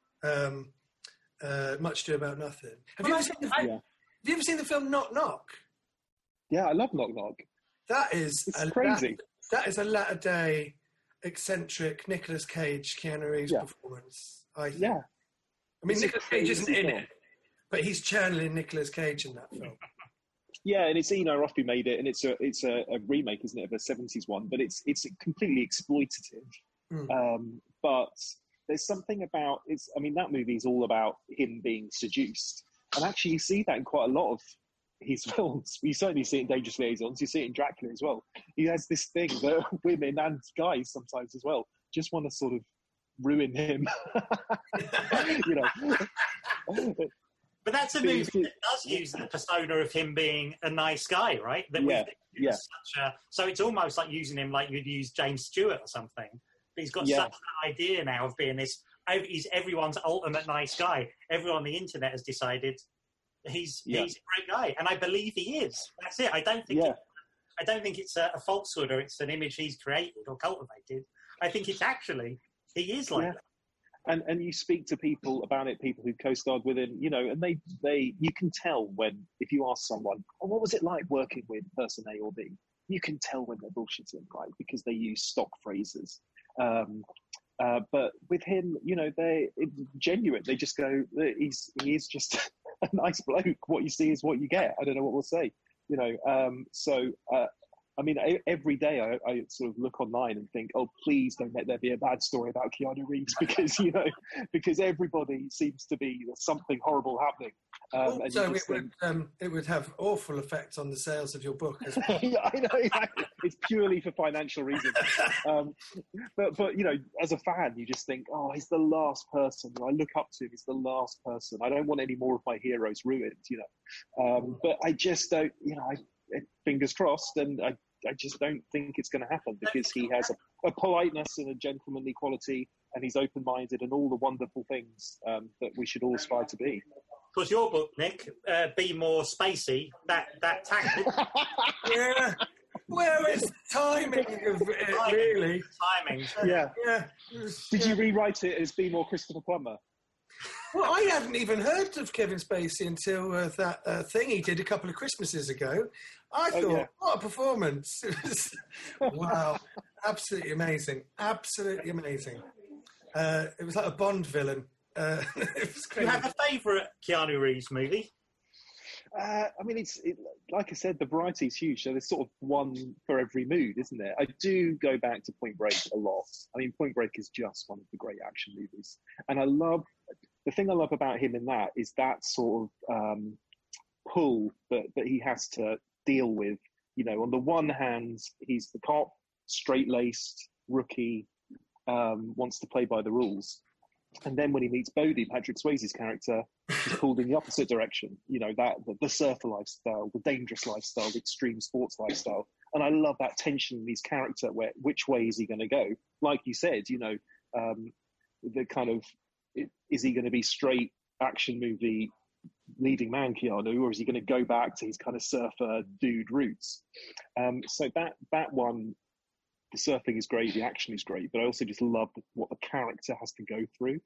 Much Ado About Nothing. Have you ever seen the film Knock Knock? Yeah, I love Knock Knock. That is crazy. That is a latter-day eccentric Nicolas Cage, Keanu Reeves performance, I think. Yeah. I mean, Nicolas Cage isn't in it, but he's channeling Nicolas Cage in that film. Yeah, and it's Eno Roth who made it, and it's a remake, isn't it, of a 70s one, but it's completely exploitative. But there's something about that movie is all about him being seduced. And actually, you see that in quite a lot of his films. You certainly see it in Dangerous Liaisons. You see it in Dracula as well. He has this thing that women and guys sometimes as well just want to sort of ruin him. You know. But that's a movie that does use the persona of him being a nice guy, right? So it's almost like using him like you'd use James Stewart or something. But he's got such an idea now of being this. He's everyone's ultimate nice guy. Everyone on the internet has decided he's a great guy, and I believe he is. That's it. I don't think it's a falsehood or it's an image he's created or cultivated. I think it's actually he is like that. And you speak to people about it, people who co-starred with him, you know, and they you can tell when if you ask someone, oh, what was it like working with person A or B? You can tell when they're bullshitting, right? Because they use stock phrases. But with him, you know, it's genuine. They just go, he is just a nice bloke. What you see is what you get. I don't know what we'll say, you know. I mean, every day I sort of look online and think, oh, please don't let there be a bad story about Keanu Reeves because everybody seems to be something horrible happening. Also, it would have awful effects on the sales of your book as well. Yeah, I know, exactly. It's purely for financial reasons. But you know, as a fan, you just think, oh, he's the last person I look up to. He's the last person. I don't want any more of my heroes ruined, you know. But I just don't, you know, fingers crossed, and I just don't think it's going to happen because he has a politeness and a gentlemanly quality, and he's open-minded and all the wonderful things that we should all aspire to be. Because your book, Nick, Be More Spacey, that tackle. Yeah. Where is the timing of it, really? Timing. Yeah. Did you rewrite it as Be More Christopher Plummer? Well, I hadn't even heard of Kevin Spacey until that thing he did a couple of Christmases ago. I thought, what a performance. It was, wow. Absolutely amazing. Absolutely amazing. It was like a Bond villain. It was crazy. Do you have a favourite Keanu Reeves movie? I mean, like I said, the variety is huge. So there's sort of one for every mood, isn't there? I do go back to Point Break a lot. I mean, Point Break is just one of the great action movies. And the thing I love about him in that is that sort of pull that he has to deal with. You know, on the one hand, he's the cop, straight-laced, rookie, wants to play by the rules. And then when he meets Bodhi, Patrick Swayze's character, he's pulled in the opposite direction. You know, the surfer lifestyle, the dangerous lifestyle, the extreme sports lifestyle. And I love that tension in his character, where which way is he going to go? Like you said, you know, the kind of, is he going to be straight action movie leading man Keanu, or is he going to go back to his kind of surfer dude roots? So that one, the surfing is great, the action is great, but I also just love what the character has to go through.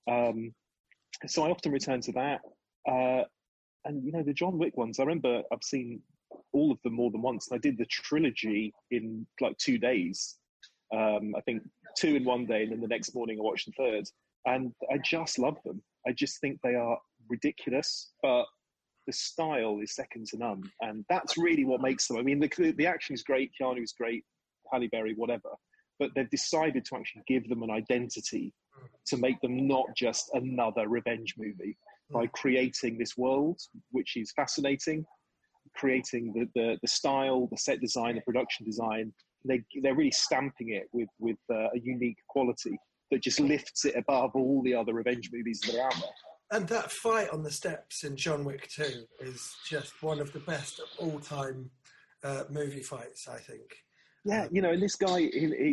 So I often return to that. And, you know, the John Wick ones, I remember I've seen all of them more than once. And I did the trilogy in like 2 days. I think 2 in one day, and then the next morning I watched the third. And I just love them. I just think they are ridiculous, but the style is second to none. And that's really what makes them. I mean, the action is great, Keanu is great, Halle Berry, whatever. But they've decided to actually give them an identity to make them not just another revenge movie by creating this world, which is fascinating, creating the style, the set design, the production design. They're really stamping it with a unique quality that just lifts it above all the other revenge movies that are out there. And that fight on the steps in John Wick 2 is just one of the best of all-time movie fights, I think. Yeah, you know, and this guy,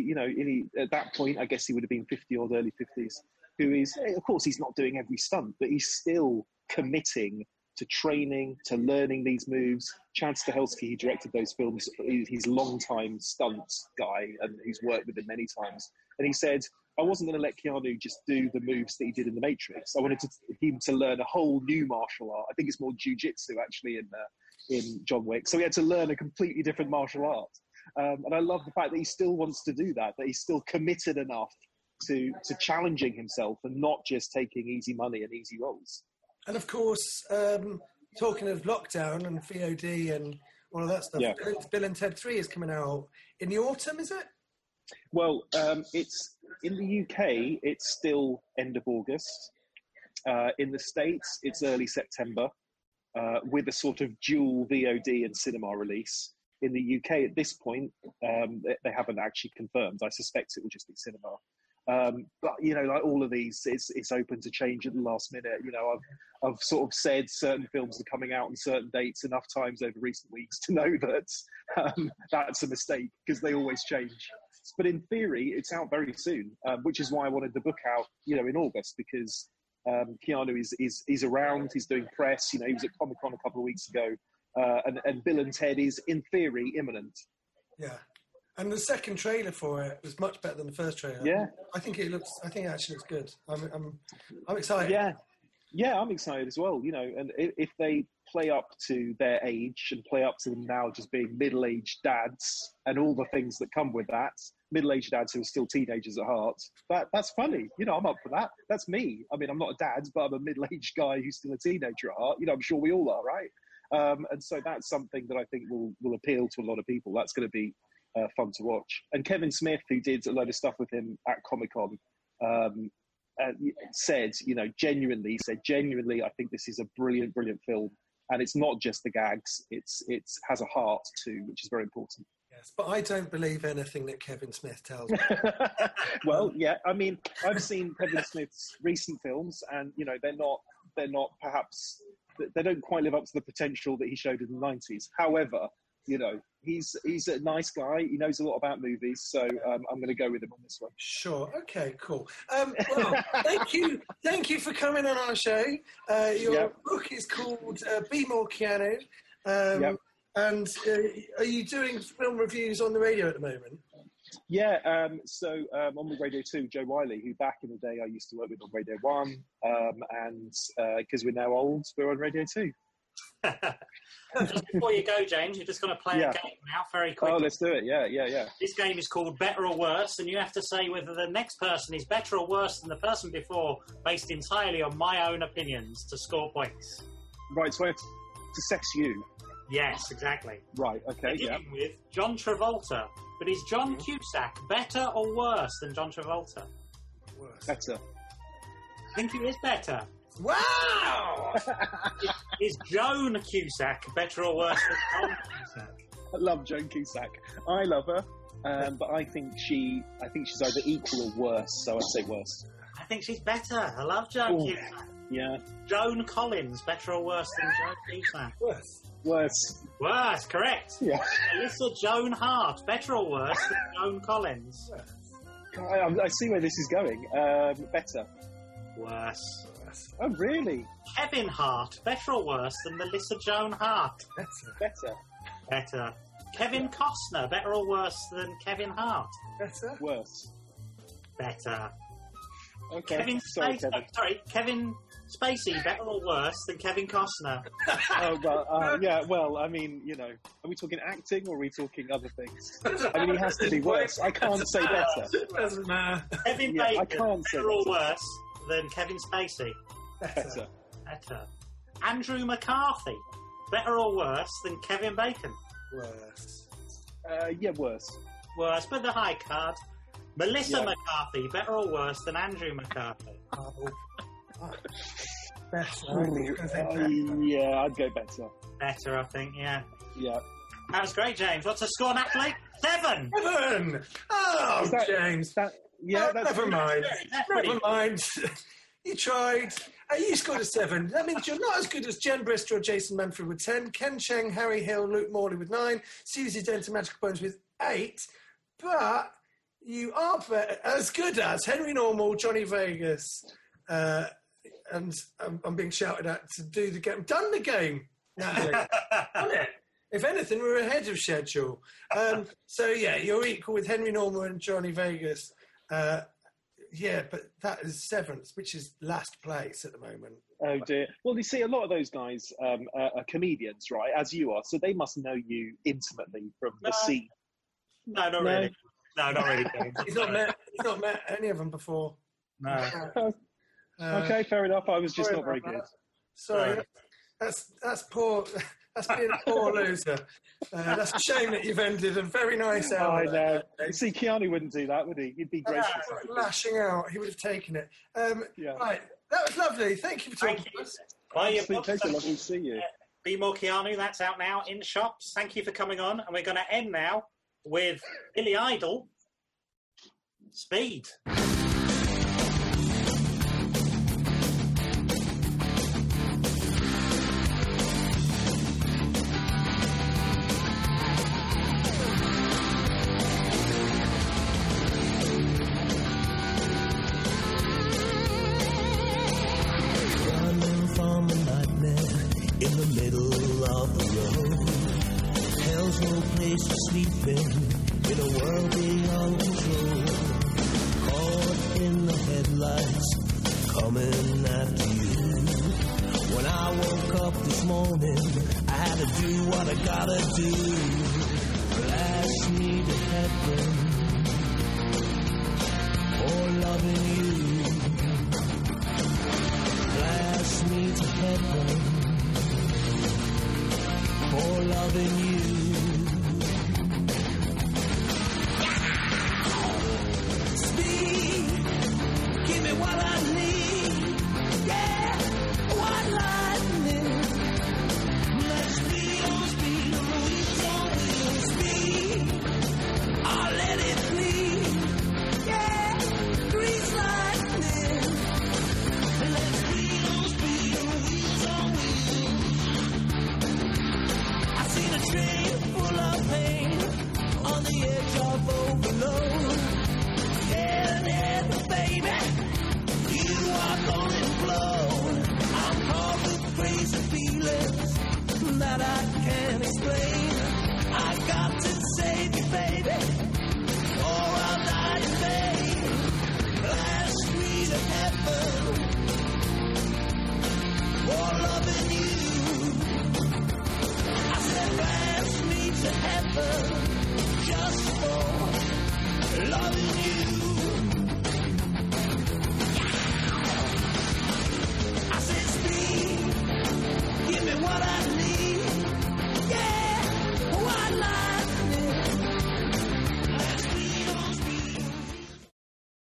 at that point, I guess he would have been 50 or early 50s, who is, of course, he's not doing every stunt, but he's still committing to training, to learning these moves. Chad Stahelski, he directed those films, he's a long-time stunt guy and he's worked with him many times. And he said, I wasn't going to let Keanu just do the moves that he did in The Matrix. I wanted him to learn a whole new martial art. I think it's more jiu-jitsu, actually, in John Wick. So he had to learn a completely different martial art. And I love the fact that he still wants to do that he's still committed enough to challenging himself and not just taking easy money and easy roles. And of course, talking of lockdown and VOD and all of that stuff, yeah. Bill and Ted 3 is coming out in the autumn, is it? Well, it's in the UK, it's still end of August. In the States, it's early September, with a sort of dual VOD and cinema release. In the UK, at this point, they haven't actually confirmed. I suspect it will just be cinema. But, you know, like all of these, it's open to change at the last minute. You know, I've sort of said certain films are coming out on certain dates enough times over recent weeks to know that that's a mistake, because they always change. But in theory, it's out very soon, which is why I wanted the book out, you know, in August, because Keanu is around, he's doing press. You know, he was at Comic-Con a couple of weeks ago. And Bill and Ted is, in theory, imminent. Yeah. And the second trailer for it was much better than the first trailer. Yeah. I think it actually looks good. I'm excited. Yeah, I'm excited as well, you know, and if they play up to their age and play up to them now just being middle-aged dads and all the things that come with that, middle-aged dads who are still teenagers at heart, that's funny. You know, I'm up for that. That's me. I mean, I'm not a dad, but I'm a middle-aged guy who's still a teenager at heart. You know, I'm sure we all are, right? And so that's something that I think will appeal to a lot of people. That's going to be fun to watch. And Kevin Smith, who did a load of stuff with him at Comic-Con, said, genuinely, I think this is a brilliant, brilliant film. And it's not just the gags, it has a heart too, which is very important. Yes, but I don't believe anything that Kevin Smith tells me. Well, yeah, I mean, I've seen Kevin Smith's recent films, and, they're not perhaps, they don't quite live up to the potential that he showed in the 90s. However, he's a nice guy. He knows a lot about movies, so I'm going to go with him on this one. Sure. Okay. Cool. Well, thank you for coming on our show. Your book is called Be More Keanu. Yep. And are you doing film reviews on the radio at the moment? Yeah. So on with Radio 2, Joe Wiley, who back in the day I used to work with on Radio 1, and because we're now old, we're on Radio 2. Just before you go, James, you're just going to play a game now very quickly. Oh, let's do it. Yeah. This game is called Better or Worse, and you have to say whether the next person is better or worse than the person before, based entirely on my own opinions, to score points. Right, so I have to sex you. Yes, exactly. Right, okay, beginning with John Travolta. But is John Cusack better or worse than John Travolta? Worse. Better. I think he is better. Wow! Is Joan Cusack better or worse than John Cusack? I love Joan Cusack. I love her. but I think she's either equal or worse. So I'd say worse. I think she's better. I love Joan Ooh. Cusack. Yeah, Joan Collins, better or worse than Joan Cusack? Worse. Worse, correct. yeah. Alyssa Joan Hart, better or worse than Joan Collins? I see where this is going. Better. Worse. Oh, really? Kevin Hart, better or worse than Melissa Joan Hart? Better. Better. Kevin Costner, better or worse than Kevin Hart? Better. Worse. Better. Okay. Kevin Kevin Spacey, better or worse than Kevin Costner? Oh, well, yeah, well, I mean, you know, are we talking acting or are we talking other things? I mean, he has to be worse. I can't say better. Doesn't matter. Kevin Yeah, I Bacon, can't say better or better. worse than Kevin Spacey? Better. Better. Andrew McCarthy, better or worse than Kevin Bacon? Worse. Yeah, worse. Worse, but the high card. Melissa Yeah. McCarthy, better or worse than Andrew McCarthy? Oh. Better. Yeah, I'd go better. Better, I think, yeah. Yeah. That was great, James. What's the score, Natalie? 7! 7! Oh, Is that- James. Yeah, Oh, never mind. That's Never pretty- mind. You tried. You scored a 7. That means you're not as good as Jen Brister or Jason Manfred with 10, Ken Cheng, Harry Hill, Luke Morley with 9, Susie Dent and Magical Bones with 8, but you are as good as Henry Normal, Johnny Vegas, and I'm being shouted at to do the game. Done the game, Natalie. Done it. If anything, we're ahead of schedule. So, yeah, you're equal with Henry Normal and Johnny Vegas. Yeah, but that is 7th, which is last place at the moment. Oh dear. Well, you see, a lot of those guys are comedians, right? As you are, so they must know you intimately from the scene. No, not really. No, not really. James. He's not met any of them before. No. Okay, fair enough. I was just sorry not very about good. that. Sorry, that's poor. That's being a poor loser. That's a shame that you've ended a very nice hour. I know. You see, Keanu wouldn't do that, would he? He'd be gracious. Lashing out. He would have taken it. Yeah. Right, that was lovely. Thank you for talking Thank to you. us. Buy your Absolute books. pleasure. Lovely to see you. Be More Keanu, that's out now in shops. Thank you for coming on. And we're going to end now with Billy Idol, Speed. Running from a nightmare in the middle of the road. Hell's no place to sleep in a world beyond control. Caught in the headlights, coming after you. When I woke up this morning, I had to do what I gotta do. Blast me to heaven,